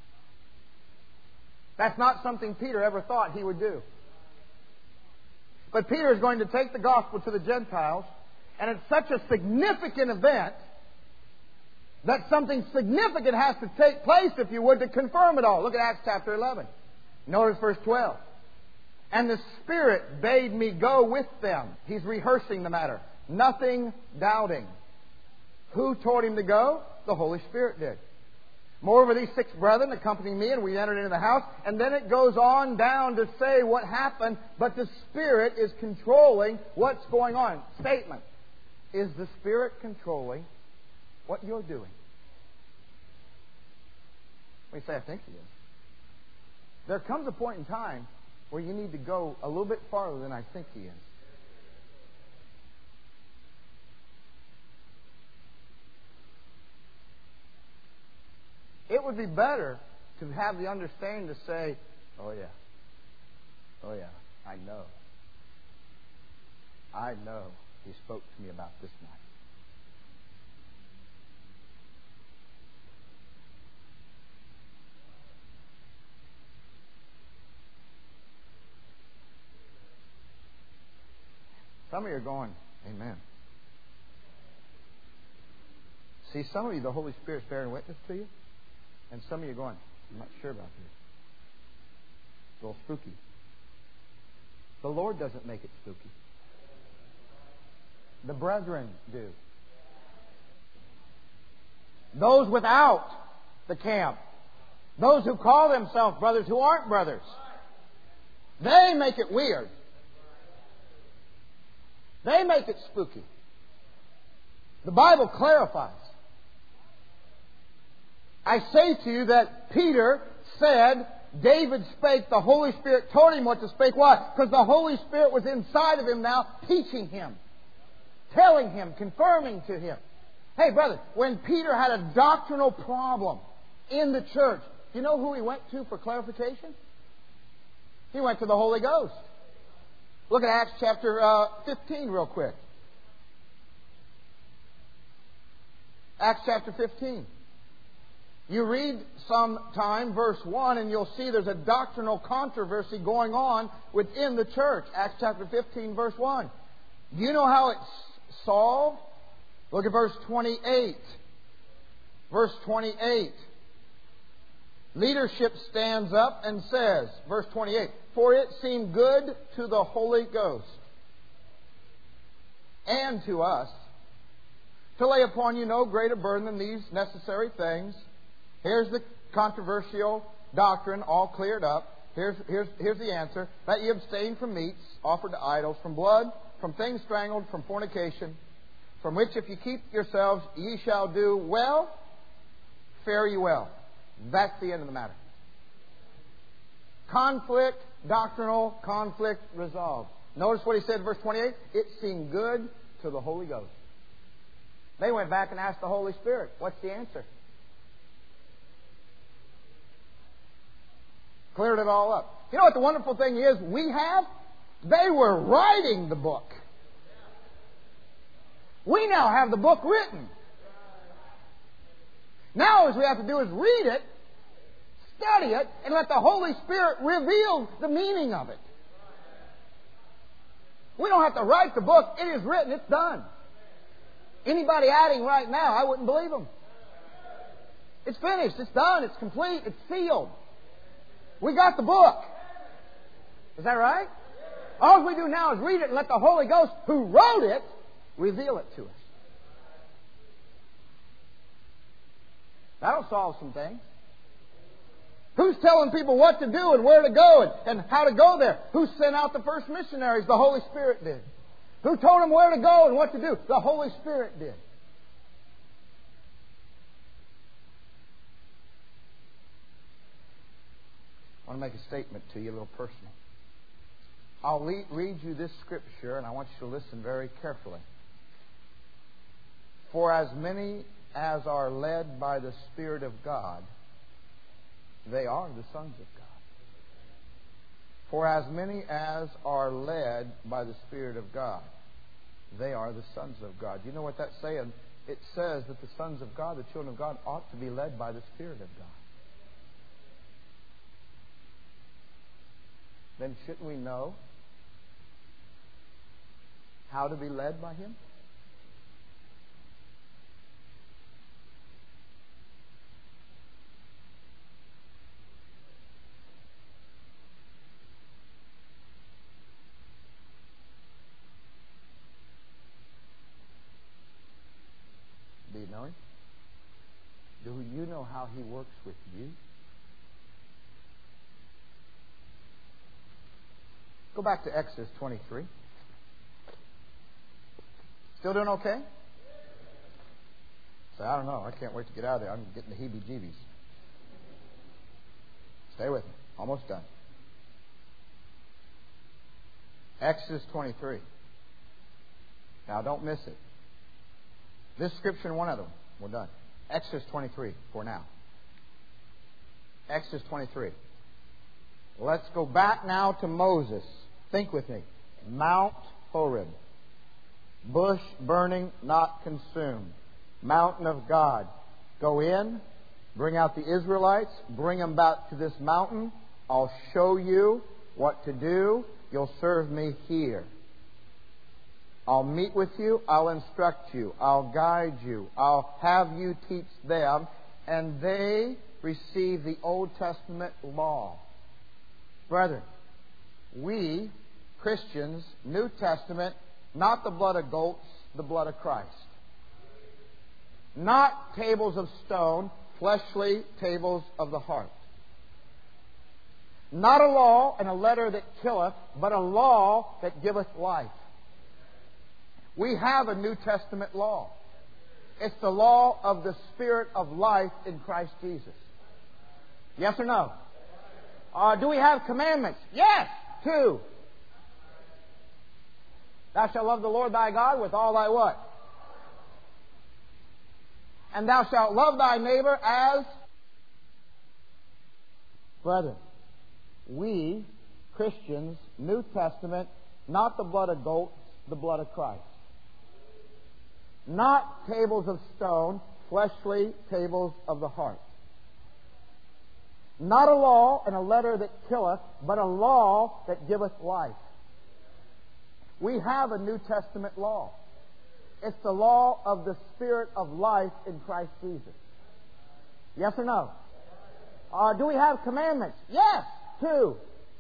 That's not something Peter ever thought he would do. But Peter is going to take the gospel to the Gentiles, and it's such a significant event that something significant has to take place, if you would, to confirm it all. Look at Acts chapter 11. Notice verse 12. And the Spirit bade me go with them. He's rehearsing the matter. Nothing doubting. Who told him to go? The Holy Spirit did. Moreover, these 6 brethren accompanied me, and we entered into the house. And then it goes on down to say what happened, but the Spirit is controlling what's going on. Statement. Is the Spirit controlling what you're doing? We say, I think He is. There comes a point in time where you need to go a little bit farther than I think He is. It would be better to have the understanding to say, oh yeah, I know He spoke to me about this night. Some of you are going, amen. See, some of you, the Holy Spirit's bearing witness to you. And some of you are going, I'm not sure about this. It's a little spooky. The Lord doesn't make it spooky. The brethren do. Those without the camp. Those who call themselves brothers who aren't brothers. They make it weird. They make it spooky. The Bible clarifies. I say to you that Peter said, David spake, the Holy Spirit told him what to speak. Why? Because the Holy Spirit was inside of him now, teaching him, telling him, confirming to him. Hey, brother, when Peter had a doctrinal problem in the church, you know who he went to for clarification? He went to the Holy Ghost. Look at Acts chapter 15 real quick. Acts chapter 15. You read sometime verse 1 and you'll see there's a doctrinal controversy going on within the church. Acts chapter 15 verse 1. Do you know how it's solved? Look at verse 28. Verse 28. Leadership stands up and says, verse 28, "For it seemed good to the Holy Ghost and to us to lay upon you no greater burden than these necessary things." Here's the controversial doctrine all cleared up. Here's the answer. "That ye abstain from meats offered to idols, from blood, from things strangled, from fornication, from which if you keep yourselves, ye shall do well, fare ye well." That's the end of the matter. Conflict, doctrinal conflict resolved. Notice what he said in verse 28. It seemed good to the Holy Ghost. They went back and asked the Holy Spirit, what's the answer? Cleared it all up. You know what the wonderful thing is we have? They were writing the book. We now have the book written. Now all we have to do is read it, study it, and let the Holy Spirit reveal the meaning of it. We don't have to write the book. It is written. It's done. Anybody adding right now, I wouldn't believe them. It's finished. It's done. It's complete. It's sealed. We got the book. Is that right? All we do now is read it and let the Holy Ghost, who wrote it, reveal it to us. That'll solve some things. Who's telling people what to do and where to go and how to go there? Who sent out the first missionaries? The Holy Spirit did. Who told them where to go and what to do? The Holy Spirit did. I want to make a statement to you, a little personal. I'll read you this scripture, and I want you to listen very carefully. "For as many as are led by the Spirit of God, they are the sons of God." For as many as are led by the Spirit of God, they are the sons of God. You know what that's saying? It says that the sons of God, the children of God, ought to be led by the Spirit of God. Then shouldn't we know how to be led by Him? Do you know Him? Do you know how He works with you? Go back to Exodus 23. Still doing okay? Say, I don't know. I can't wait to get out of there. I'm getting the heebie-jeebies. Stay with me. Almost done. Exodus 23. Now, don't miss it. This scripture and one other one. We're done. Exodus 23 for now. Exodus 23. Let's go back now to Moses. Think with me. Mount Horeb. Bush burning, not consumed. Mountain of God. Go in. Bring out the Israelites. Bring them back to this mountain. I'll show you what to do. You'll serve me here. I'll meet with you. I'll instruct you. I'll guide you. I'll have you teach them. And they receive the Old Testament law. Brethren, we, Christians, New Testament, not the blood of goats, the blood of Christ. Not tables of stone, fleshly tables of the heart. Not a law and a letter that killeth, but a law that giveth life. We have a New Testament law. It's the law of the Spirit of life in Christ Jesus. Yes or no? Do we have commandments? Yes, 2. Thou shalt love the Lord thy God with all thy what? And thou shalt love thy neighbor as... Brethren, we, Christians, New Testament, not the blood of goats, the blood of Christ. Not tables of stone, fleshly tables of the heart. Not a law and a letter that killeth, but a law that giveth life. We have a New Testament law. It's the law of the Spirit of life in Christ Jesus. Yes or no? Do we have commandments? Yes, 2.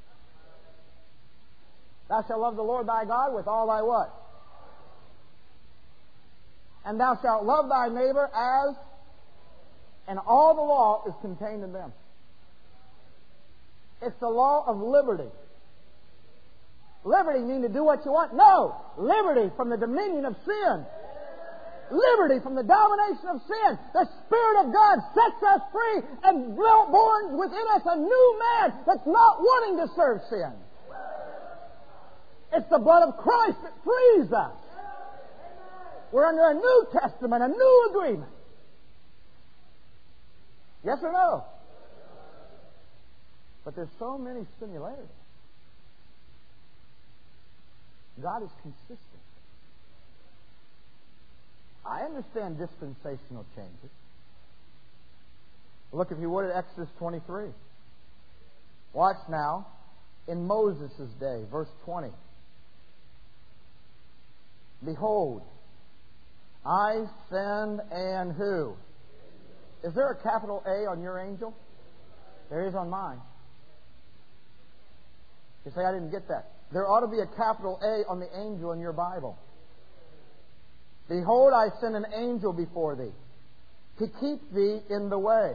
Thou shalt love the Lord thy God with all thy what? And thou shalt love thy neighbor as... And all the law is contained in them. It's the law of liberty. Liberty means to do what you want? No! Liberty from the dominion of sin. Liberty from the domination of sin. The Spirit of God sets us free and born within us a new man that's not wanting to serve sin. It's the blood of Christ that frees us. We're under a new testament, a new agreement. Yes or no? But there's so many similarities. God is consistent. I understand dispensational changes. Look, if you would, at Exodus 23. Watch now. In Moses' day, verse 20. Behold, I send and who? Is there a capital A on your angel? There is on mine. You say, I didn't get that. There ought to be a capital A on the angel in your Bible. Behold, I send an angel before thee, to keep thee in the way,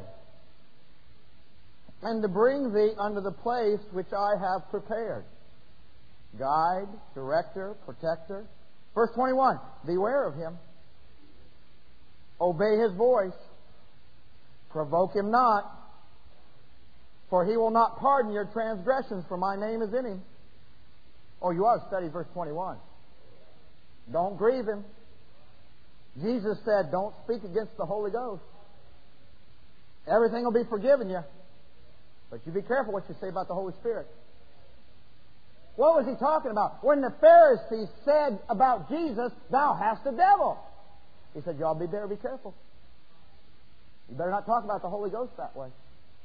and to bring thee unto the place which I have prepared. Guide, director, protector. Verse 21, beware of him. Obey his voice. Provoke him not, for he will not pardon your transgressions, for my name is in him. Oh, you ought to study verse 21. Don't grieve him. Jesus said, don't speak against the Holy Ghost. Everything will be forgiven you. But you be careful what you say about the Holy Spirit. What was he talking about? When the Pharisees said about Jesus, thou hast a devil. He said, y'all be there, be careful. You better not talk about the Holy Ghost that way.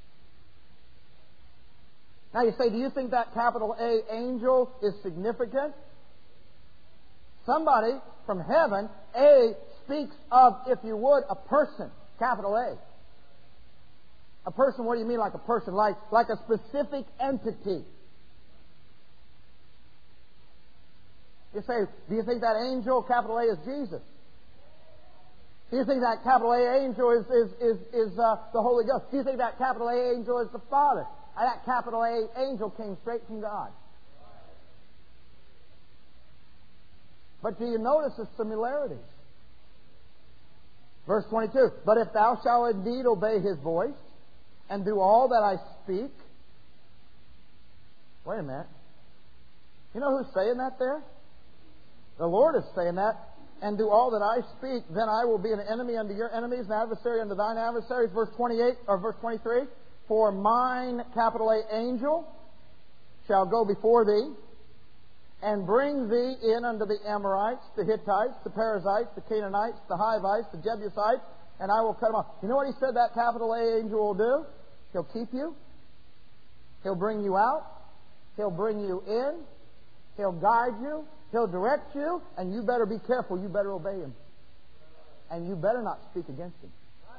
Now you say, do you think that capital A angel is significant? Somebody from heaven, A, speaks of, if you would, a person. Capital A. A person, what do you mean like a person? Like a specific entity. You say, do you think that angel, capital A, is Jesus? Do you think that capital A angel is the Holy Ghost? Do you think that capital A angel is the Father? That capital A angel came straight from God. But do you notice the similarities? Verse 22, but if thou shalt indeed obey his voice, and do all that I speak... Wait a minute. You know who's saying that there? The Lord is saying that. And do all that I speak, then I will be an enemy unto your enemies, an adversary unto thine adversaries. Verse 28 or verse 23. For mine, capital A, angel shall go before thee, and bring thee in unto the Amorites, the Hittites, the Perizzites, the Canaanites, the Hivites, the Jebusites, and I will cut them off. You know what he said that capital A angel will do? He'll keep you. He'll bring you out. He'll bring you in. He'll guide you. He'll direct you, and you better be careful. You better obey him. And you better not speak against him.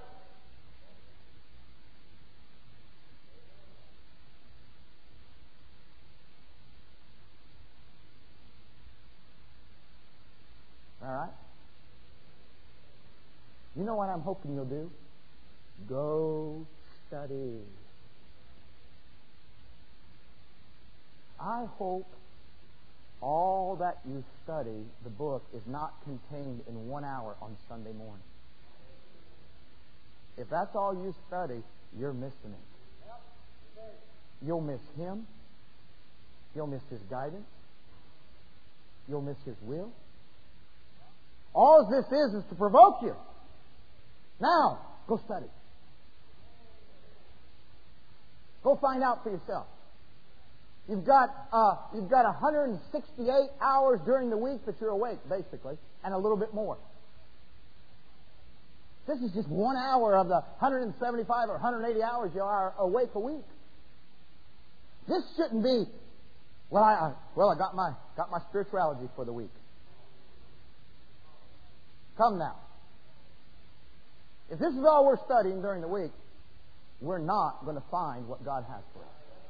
All right? You know what I'm hoping you'll do? Go study. I hope all that you study, the book, is not contained in 1 hour on Sunday morning. If that's all you study, you're missing it. You'll miss him. You'll miss his guidance. You'll miss his will. All this is to provoke you. Now, go study. Go find out for yourself. You've got 168 hours during the week that you're awake, basically, and a little bit more. This is just 1 hour of the 175 or 180 hours you are awake a week. This shouldn't be, I got my spirituality for the week. Come now. If this is all we're studying during the week, we're not going to find what God has for us.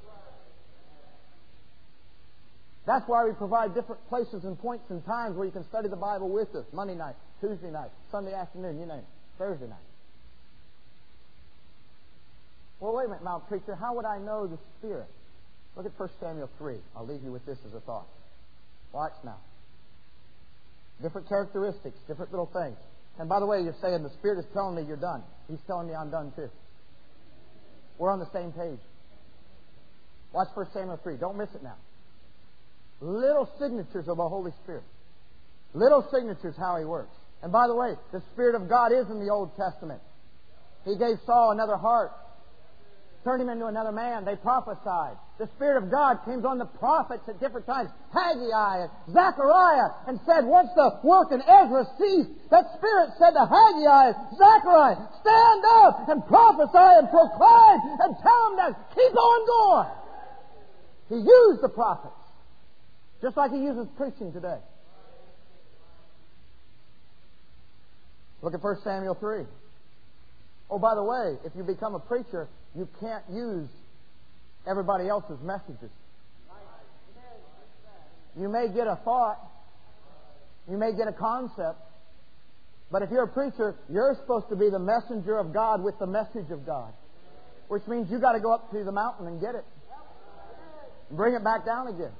That's why we provide different places and points and times where you can study the Bible with us. Monday night, Tuesday night, Sunday afternoon, you name it, Thursday night. Well, wait a minute, now, preacher, how would I know the Spirit? Look at 1 Samuel 3. I'll leave you with this as a thought. Watch now. Different characteristics, different little things. And by the way, you're saying the Spirit is telling me you're done. He's telling me I'm done too. We're on the same page. Watch 1 Samuel 3. Don't miss it now. Little signatures of the Holy Spirit. Little signatures how He works. And by the way, the Spirit of God is in the Old Testament. He gave Saul another heart. Turned him into another man. They prophesied. The Spirit of God came on the prophets at different times. Haggai and Zechariah, and said, once the work in Ezra ceased, that Spirit said to Haggai, Zechariah, stand up and prophesy and proclaim and tell them that keep on going. He used the prophets, just like He uses preaching today. Look at 1 Samuel 3. Oh, by the way, if you become a preacher, you can't use everybody else's messages. You may get a thought. You may get a concept. But if you're a preacher, you're supposed to be the messenger of God with the message of God. Which means you've got to go up to the mountain and get it. And bring it back down again.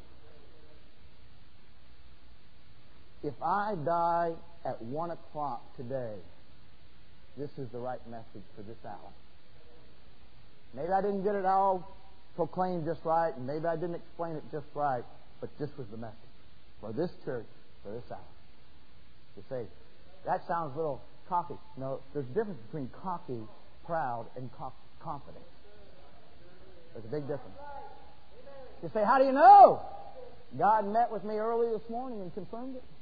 If I die at 1 o'clock today, this is the right message for this hour. Maybe I didn't get it all proclaimed just right, and maybe I didn't explain it just right, but this was the message for this church, for this hour. You say, that sounds a little cocky. No, there's a difference between cocky, proud, and confident. There's a big difference. You say, how do you know? God met with me early this morning and confirmed it.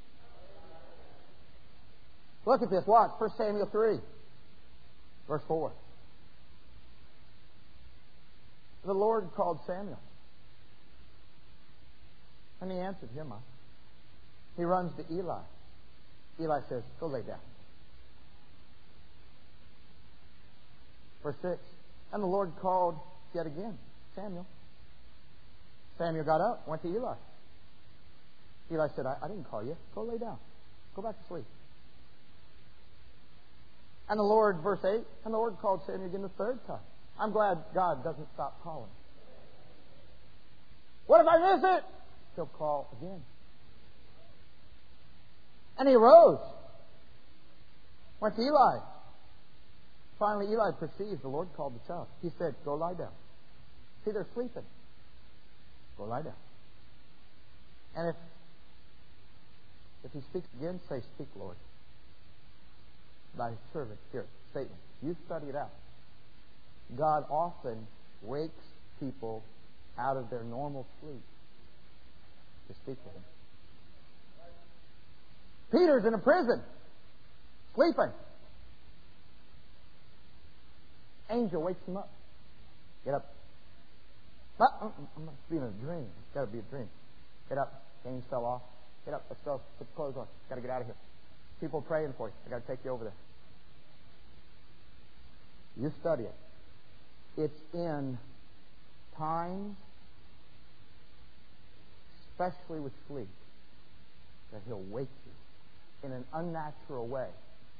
Look at this. Watch. 1 Samuel 3, verse 4. The Lord called Samuel. And He answered him up. He runs to Eli. Eli says, go lay down. Verse 6. And the Lord called yet again Samuel. Samuel got up, went to Eli. Eli said, I didn't call you. Go lay down. Go back to sleep. And the Lord, verse 8, and the Lord called Samuel again the third time. I'm glad God doesn't stop calling. What if I miss it? He'll call again. And he arose. Went to Eli. Finally, Eli perceived the Lord called the child. He said, go lie down. See, they're sleeping. Go lie down. And if he speaks again, say, speak, Lord. Thy servant, here, statement. You study it out. God often wakes people out of their normal sleep to speak to them. Peter's in a prison, sleeping. Angel wakes him up. Get up. I'm not being a dream. It's got to be a dream. Get up. Chains fell off. Get up. Let's go. Put the clothes on. Got to get out of here. People praying for you. I got to take you over there. You study it. It's in times, especially with sleep, that He'll wake you in an unnatural way.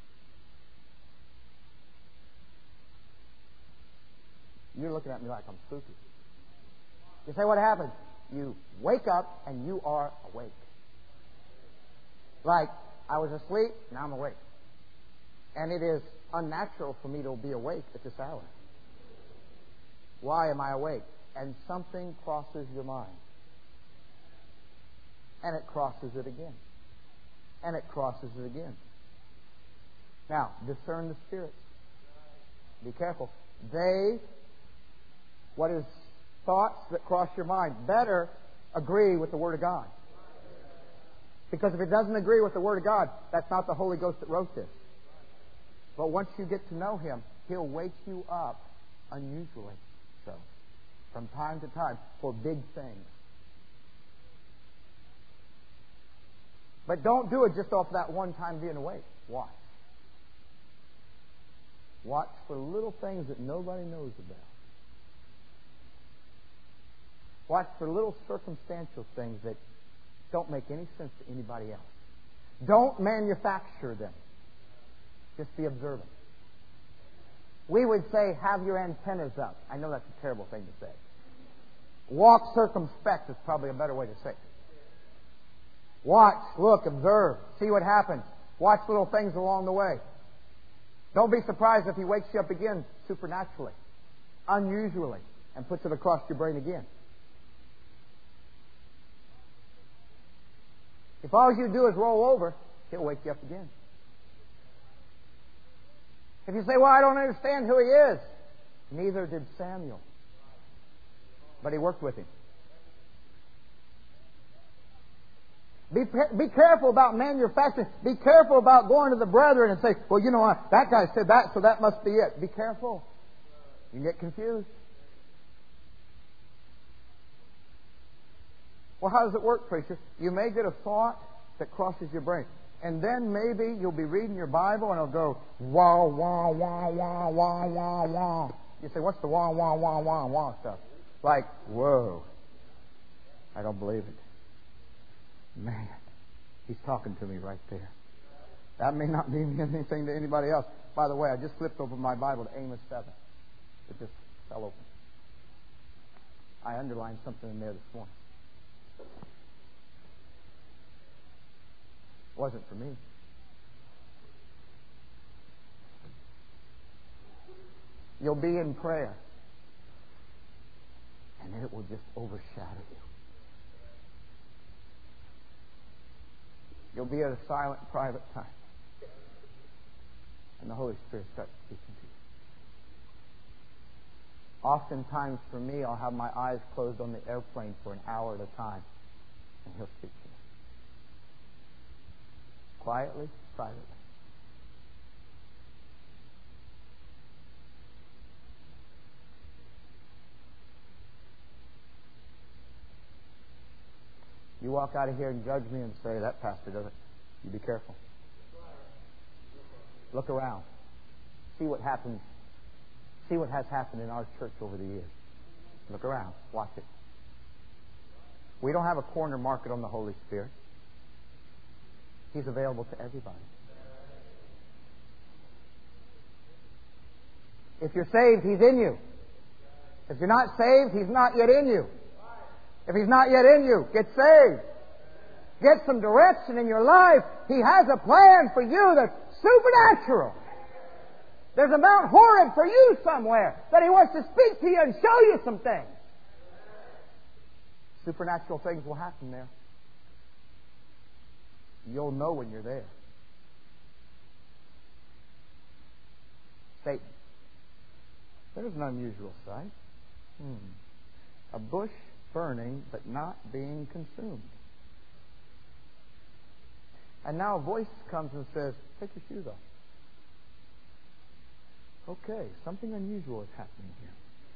You're looking at me like I'm spooky. You say, what happens? You wake up and you are awake. Like, I was asleep, now I'm awake. And it is unnatural for me to be awake at this hour. Why am I awake? And something crosses your mind. And it crosses it again. And it crosses it again. Now, discern the spirits. Be careful. What is thoughts that cross your mind, better agree with the Word of God. Because if it doesn't agree with the Word of God, that's not the Holy Ghost that wrote this. But once you get to know Him, He'll wake you up unusually so, from time to time, for big things. But don't do it just off that one time being awake. Watch. Watch for little things that nobody knows about. Watch for little circumstantial things that don't make any sense to anybody else. Don't manufacture them. Just be observant. We would say, have your antennas up. I know that's a terrible thing to say. Walk circumspect is probably a better way to say it. Watch, look, observe, see what happens. Watch little things along the way. Don't be surprised if He wakes you up again supernaturally, unusually, and puts it across your brain again. If all you do is roll over, He'll wake you up again. If you say, well, I don't understand who He is, neither did Samuel. But He worked with him. Be careful about manufacturing. Be careful about going to the brethren and say, well, you know what, that guy said that, so that must be it. Be careful. You can get confused. Well, how does it work, preacher? You may get a thought that crosses your brain. And then maybe you'll be reading your Bible and it'll go, wah, wah, wah, wah, wah, wah, wah. You say, what's the wah, wah, wah, wah, wah stuff? Like, whoa. I don't believe it. Man, He's talking to me right there. That may not mean anything to anybody else. By the way, I just flipped open my Bible to Amos 7. It just fell open. I underlined something in there this morning. It wasn't for me. You'll be in prayer, and it will just overshadow you. You'll be at a silent, private time, and the Holy Spirit starts speaking to you. Oftentimes for me, I'll have my eyes closed on the airplane for an hour at a time, and He'll speak to me. Quietly, privately. You walk out of here and judge me and say, that pastor doesn't. You be careful. Look around. See what happens. See what has happened in our church over the years. Look around. Watch it. We don't have a corner market on the Holy Spirit. He's available to everybody. If you're saved, He's in you. If you're not saved, He's not yet in you. If He's not yet in you, get saved. Get some direction in your life. He has a plan for you that's supernatural. There's a Mount Horeb for you somewhere that He wants to speak to you and show you some things. Supernatural things will happen there. You'll know when you're there. Satan. There's an unusual sight. A bush burning but not being consumed. And now a voice comes and says, take your shoes off. Okay, something unusual is happening here.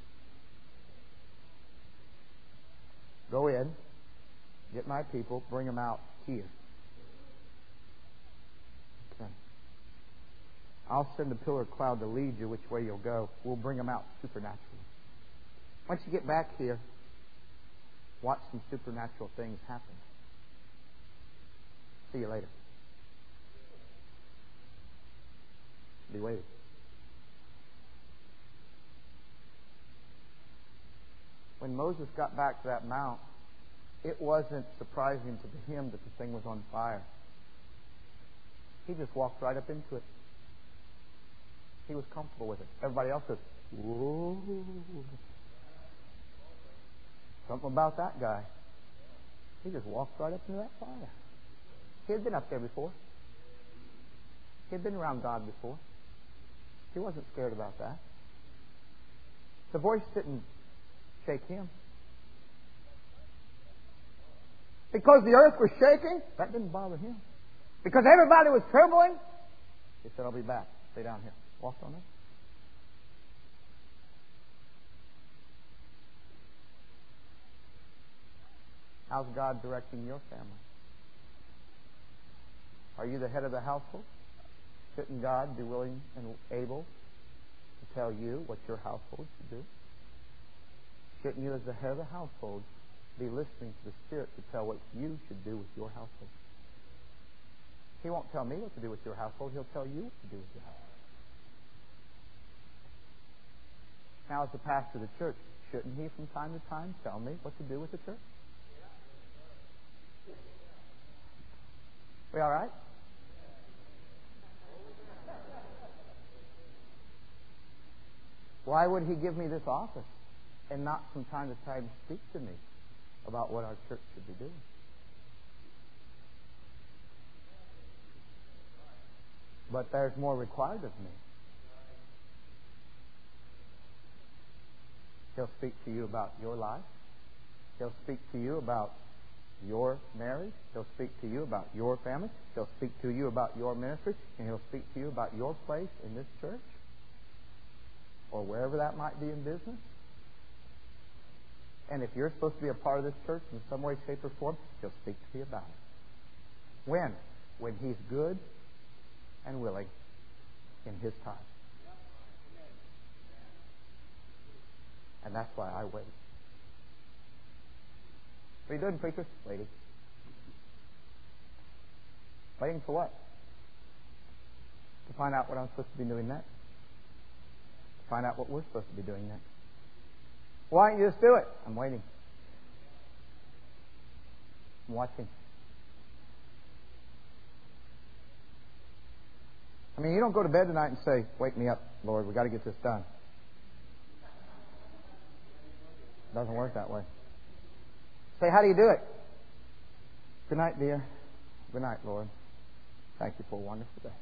Go in, get my people, bring them out here. Okay. I'll send a pillar of cloud to lead you which way you'll go. We'll bring them out supernaturally. Once you get back here, watch some supernatural things happen. See you later. Be waiting. When Moses got back to that mount, it wasn't surprising to him that the thing was on fire. He just walked right up into it. He was comfortable with it. Everybody else was, whoa. Something about that guy. He just walked right up into that fire. He had been up there before. He had been around God before. He wasn't scared about that. The voice didn't shake him. Because the earth was shaking, that didn't bother him. Because everybody was trembling, he said, I'll be back. Stay down here. Walked on it. How's God directing your family? Are you the head of the household? Shouldn't God be willing and able to tell you what your household should do? Shouldn't you, as the head of the household, be listening to the Spirit to tell what you should do with your household? He won't tell me what to do with your household. He'll tell you what to do with your household. Now, as the pastor of the church, shouldn't he from time to time tell me what to do with the church? We all right? Why would he give me this office and not from time to time speak to me about what our church should be doing? But there's more required of me. He'll speak to you about your life. He'll speak to you about your marriage. He'll speak to you about your family. He'll speak to you about your ministry. And He'll speak to you about your place in this church or wherever that might be in business. And if you're supposed to be a part of this church in some way, shape, or form, He'll speak to you about it. When? When He's good and willing in His time. And that's why I wait. What are you doing, preacher? Waiting. Waiting for what? To find out what I'm supposed to be doing next. To find out what we're supposed to be doing next. Why don't you just do it? I'm waiting. I'm watching. I mean, you don't go to bed tonight and say, "Wake me up, Lord, we've got to get this done." It doesn't work that way. Say, "How do you do it?" "Good night, dear." "Good night, Lord. Thank you for a wonderful day."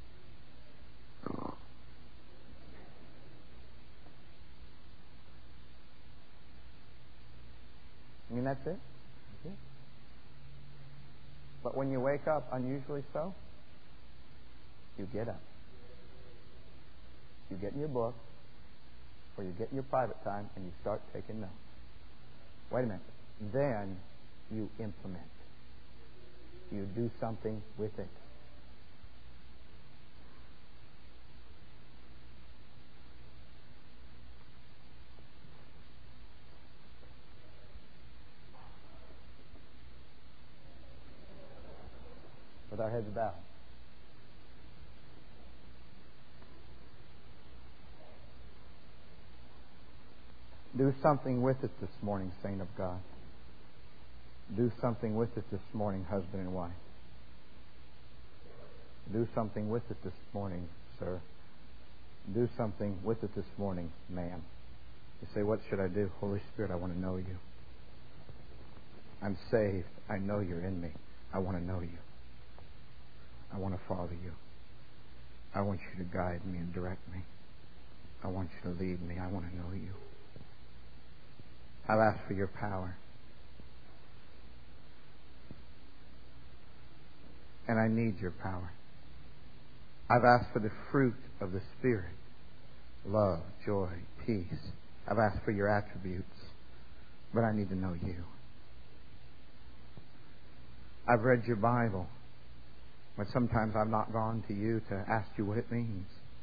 I mean, that's it. That's it. But when you wake up, unusually so, you get up. You get in your book, or you get in your private time, and you start taking notes. Wait a minute. Then you implement. You do something with it. With our heads bowed. Do something with it this morning, saint of God. Do something with it this morning, husband and wife. Do something with it this morning, sir. Do something with it this morning, ma'am. You say, "What should I do?" Holy Spirit, I want to know you. I'm saved. I know you're in me. I want to know you. I want to follow you. I want you to guide me and direct me. I want you to lead me. I want to know you. I've asked for your power. And I need your power. I've asked for the fruit of the Spirit. Love, joy, peace. I've asked for your attributes. But I need to know you. I've read your Bible. But sometimes I've not gone to you to ask you what it means.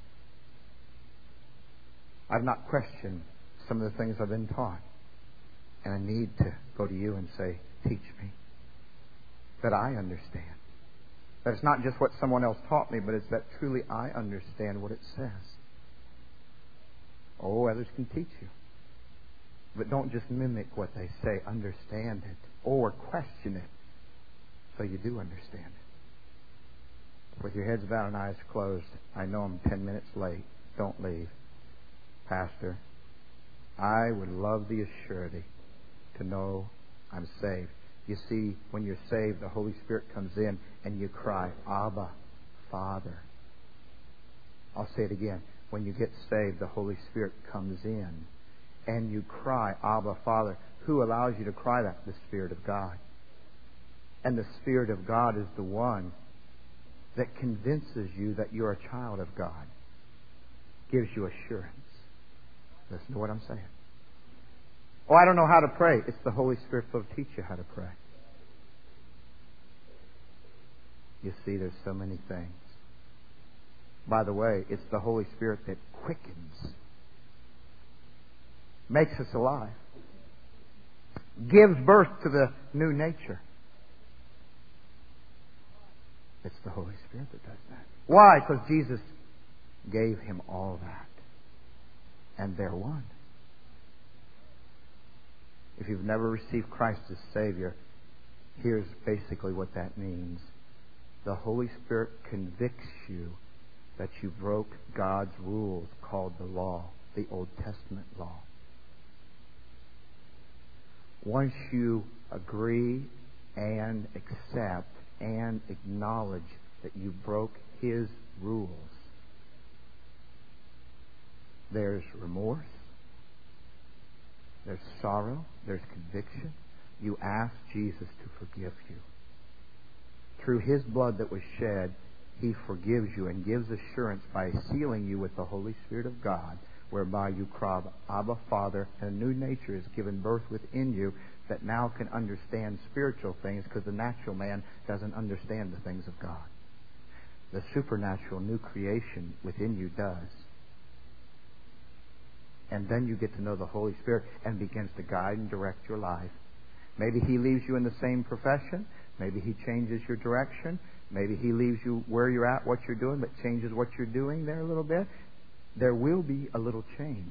I've not questioned some of the things I've been taught. And I need to go to you and say, "Teach me." That I understand. That it's not just what someone else taught me, but it's that truly I understand what it says. Oh, others can teach you. But don't just mimic what they say. Understand it. Or question it. So you do understand it. With your heads bowed and eyes closed, I know I'm 10 minutes late. Don't leave. Pastor, I would love the assurity to know I'm saved. You see, when you're saved, the Holy Spirit comes in and you cry, "Abba, Father." I'll say it again. When you get saved, the Holy Spirit comes in and you cry, "Abba, Father." Who allows you to cry that? The Spirit of God. And the Spirit of God is the one that convinces you that you're a child of God. Gives you assurance. Listen to what I'm saying. "Oh, I don't know how to pray." It's the Holy Spirit will teach you how to pray. You see, there's so many things By the way, it's the Holy Spirit that quickens, makes us alive, gives birth to the new nature. It's the Holy Spirit that does that. Why? Because Jesus gave him all that. And they're one. If you've never received Christ as Savior, here's basically what that means. The Holy Spirit convicts you that you broke God's rules called the law, the Old Testament law. Once you agree and accept and acknowledge that you broke His rules, there's remorse, there's sorrow, there's conviction. You ask Jesus to forgive you. Through His blood that was shed, He forgives you and gives assurance by sealing you with the Holy Spirit of God, whereby you cry, Abba, Father, and a new nature is given birth within you that now can understand spiritual things, because the natural man doesn't understand the things of God. The supernatural new creation within you does. And then you get to know the Holy Spirit and begins to guide and direct your life. Maybe He leaves you in the same profession. Maybe He changes your direction. Maybe He leaves you where you're at, what you're doing, but changes what you're doing there a little bit. There will be a little change.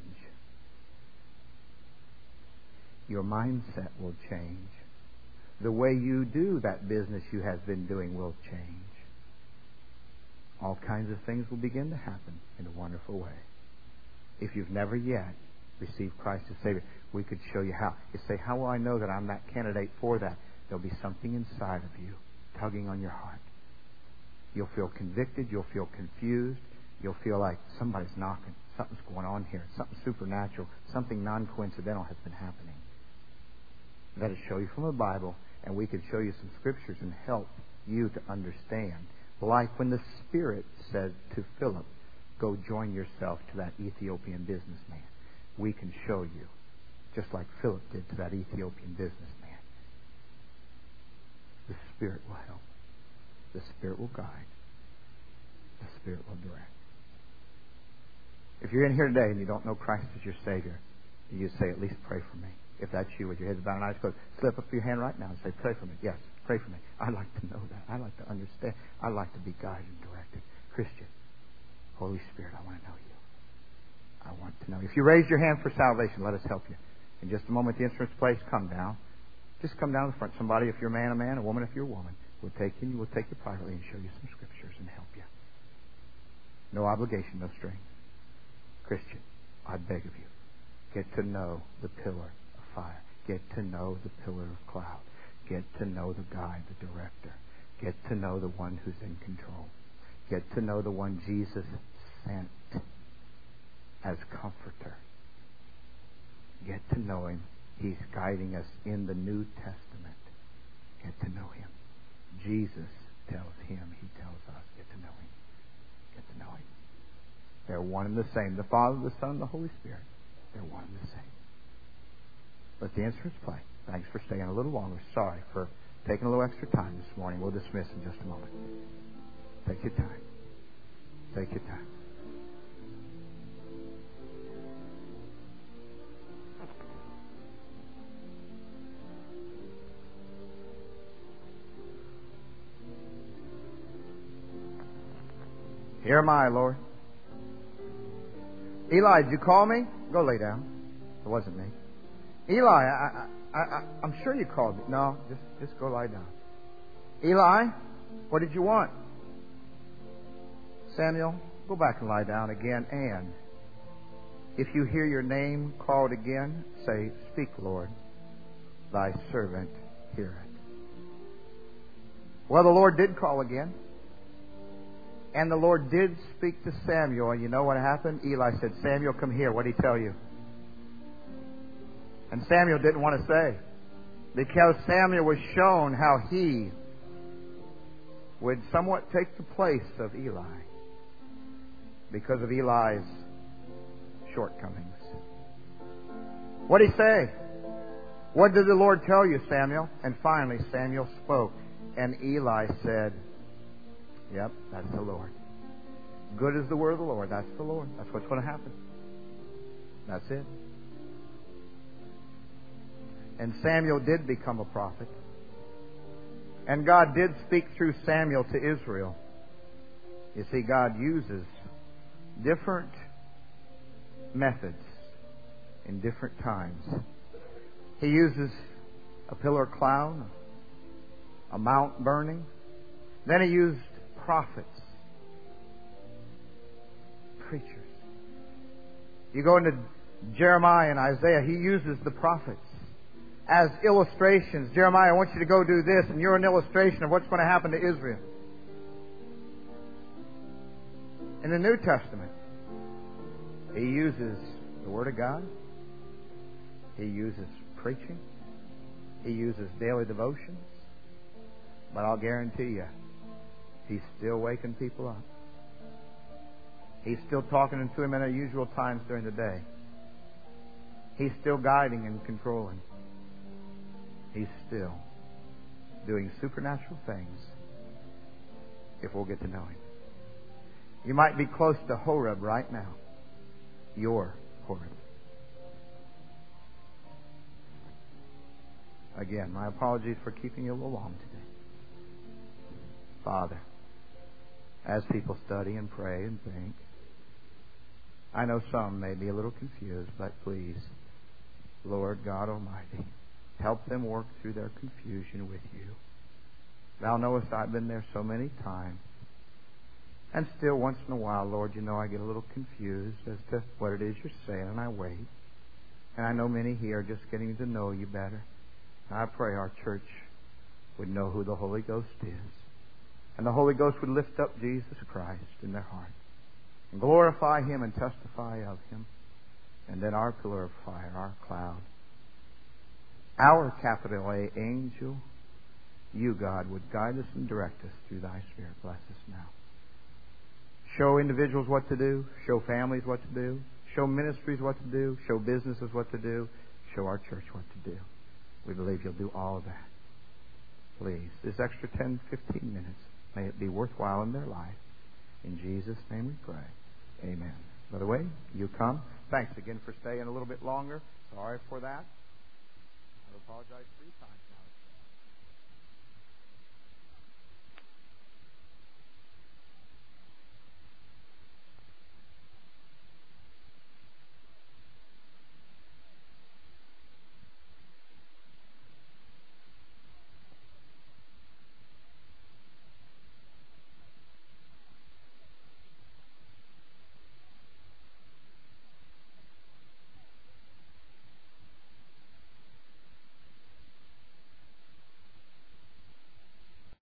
Your mindset will change. The way you do that business you have been doing will change. All kinds of things will begin to happen in a wonderful way. If you've never yet received Christ as Savior, we could show you how. You say, how will I know that I'm that candidate for that? There'll be something inside of you tugging on your heart. You'll feel convicted. You'll feel confused. You'll feel like somebody's knocking. Something's going on here. Something supernatural. Something non-coincidental has been happening. Let us show you from the Bible, and we could show you some scriptures and help you to understand. Like when the Spirit said to Philip, go join yourself to that Ethiopian businessman. We can show you, just like Philip did to that Ethiopian businessman. The Spirit will help. The Spirit will guide. The Spirit will direct. If you're in here today and you don't know Christ as your Savior, you say, at least pray for me. If that's you, with your heads bowed and eyes closed, slip up your hand right now and say, pray for me. Yes, pray for me. I'd like to know that. I'd like to understand. I'd like to be guided and directed. Christian, Holy Spirit, I want to know you. I want to know you. If you raise your hand for salvation, let us help you. In just a moment, the instruments place, come down. Just come down to the front. Somebody, if you're a man, a woman, if you're a woman, we'll take you privately and show you some scriptures and help you. No obligation, no strings. Christian, I beg of you, get to know the pillar of fire. Get to know the pillar of cloud. Get to know the guide, the director. Get to know the one who's in control. Get to know the one Jesus sent as comforter. Get to know Him. He's guiding us in the New Testament. Get to know Him. Jesus tells Him, He tells us, get to know Him. Get to know Him. They're one and the same. The Father, the Son, and the Holy Spirit. They're one and the same. Let the instruments play. Thanks for staying a little longer. Sorry for taking a little extra time this morning. We'll dismiss in just a moment. Take your time. Take your time. Here am I, Lord. Eli, did you call me? Go lay down. It wasn't me. Eli, I'm sure you called me. No, just go lie down. Eli, what did you want? Samuel, go back and lie down again. And if you hear your name called again, say, speak, Lord, thy servant heareth. Well, the Lord did call again. And the Lord did speak to Samuel. And you know what happened? Eli said, Samuel, come here. What did He tell you? And Samuel didn't want to say. Because Samuel was shown how he would somewhat take the place of Eli. Because of Eli's shortcomings. What did He say? What did the Lord tell you, Samuel? And finally Samuel spoke. And Eli said, yep, that's the Lord. Good is the word of the Lord. That's the Lord. That's what's going to happen. That's it. And Samuel did become a prophet. And God did speak through Samuel to Israel. You see, God uses different methods in different times. He uses a pillar of cloud, a mount burning. Then He used prophets, preachers. You go into Jeremiah and Isaiah, He uses the prophets as illustrations. Jeremiah, I want you to go do this, and you're an illustration of what's going to happen to Israel. In the New Testament, He uses the Word of God. He uses preaching. He uses daily devotions. But I'll guarantee you, He's still waking people up. He's still talking to them in unusual times during the day. He's still guiding and controlling. He's still doing supernatural things if we'll get to know Him. You might be close to Horeb right now. Your Horeb. Again, my apologies for keeping you a little long today. Father, as people study and pray and think, I know some may be a little confused, but please, Lord God Almighty, help them work through their confusion with You. Thou knowest I've been there so many times. And still, once in a while, Lord, You know I get a little confused as to what it is You're saying, and I wait. And I know many here are just getting to know You better. And I pray our church would know who the Holy Ghost is. And the Holy Ghost would lift up Jesus Christ in their heart and glorify Him and testify of Him. And then our pillar of fire, our cloud, our capital A angel, You, God, would guide us and direct us through Thy Spirit. Bless us now. Show individuals what to do. Show families what to do. Show ministries what to do. Show businesses what to do. Show our church what to do. We believe You'll do all of that. Please, this extra 10, 15 minutes, may it be worthwhile in their life. In Jesus' name we pray. Amen. Brother Wade, you come. Thanks again for staying a little bit longer. Sorry for that. I apologize 3 times.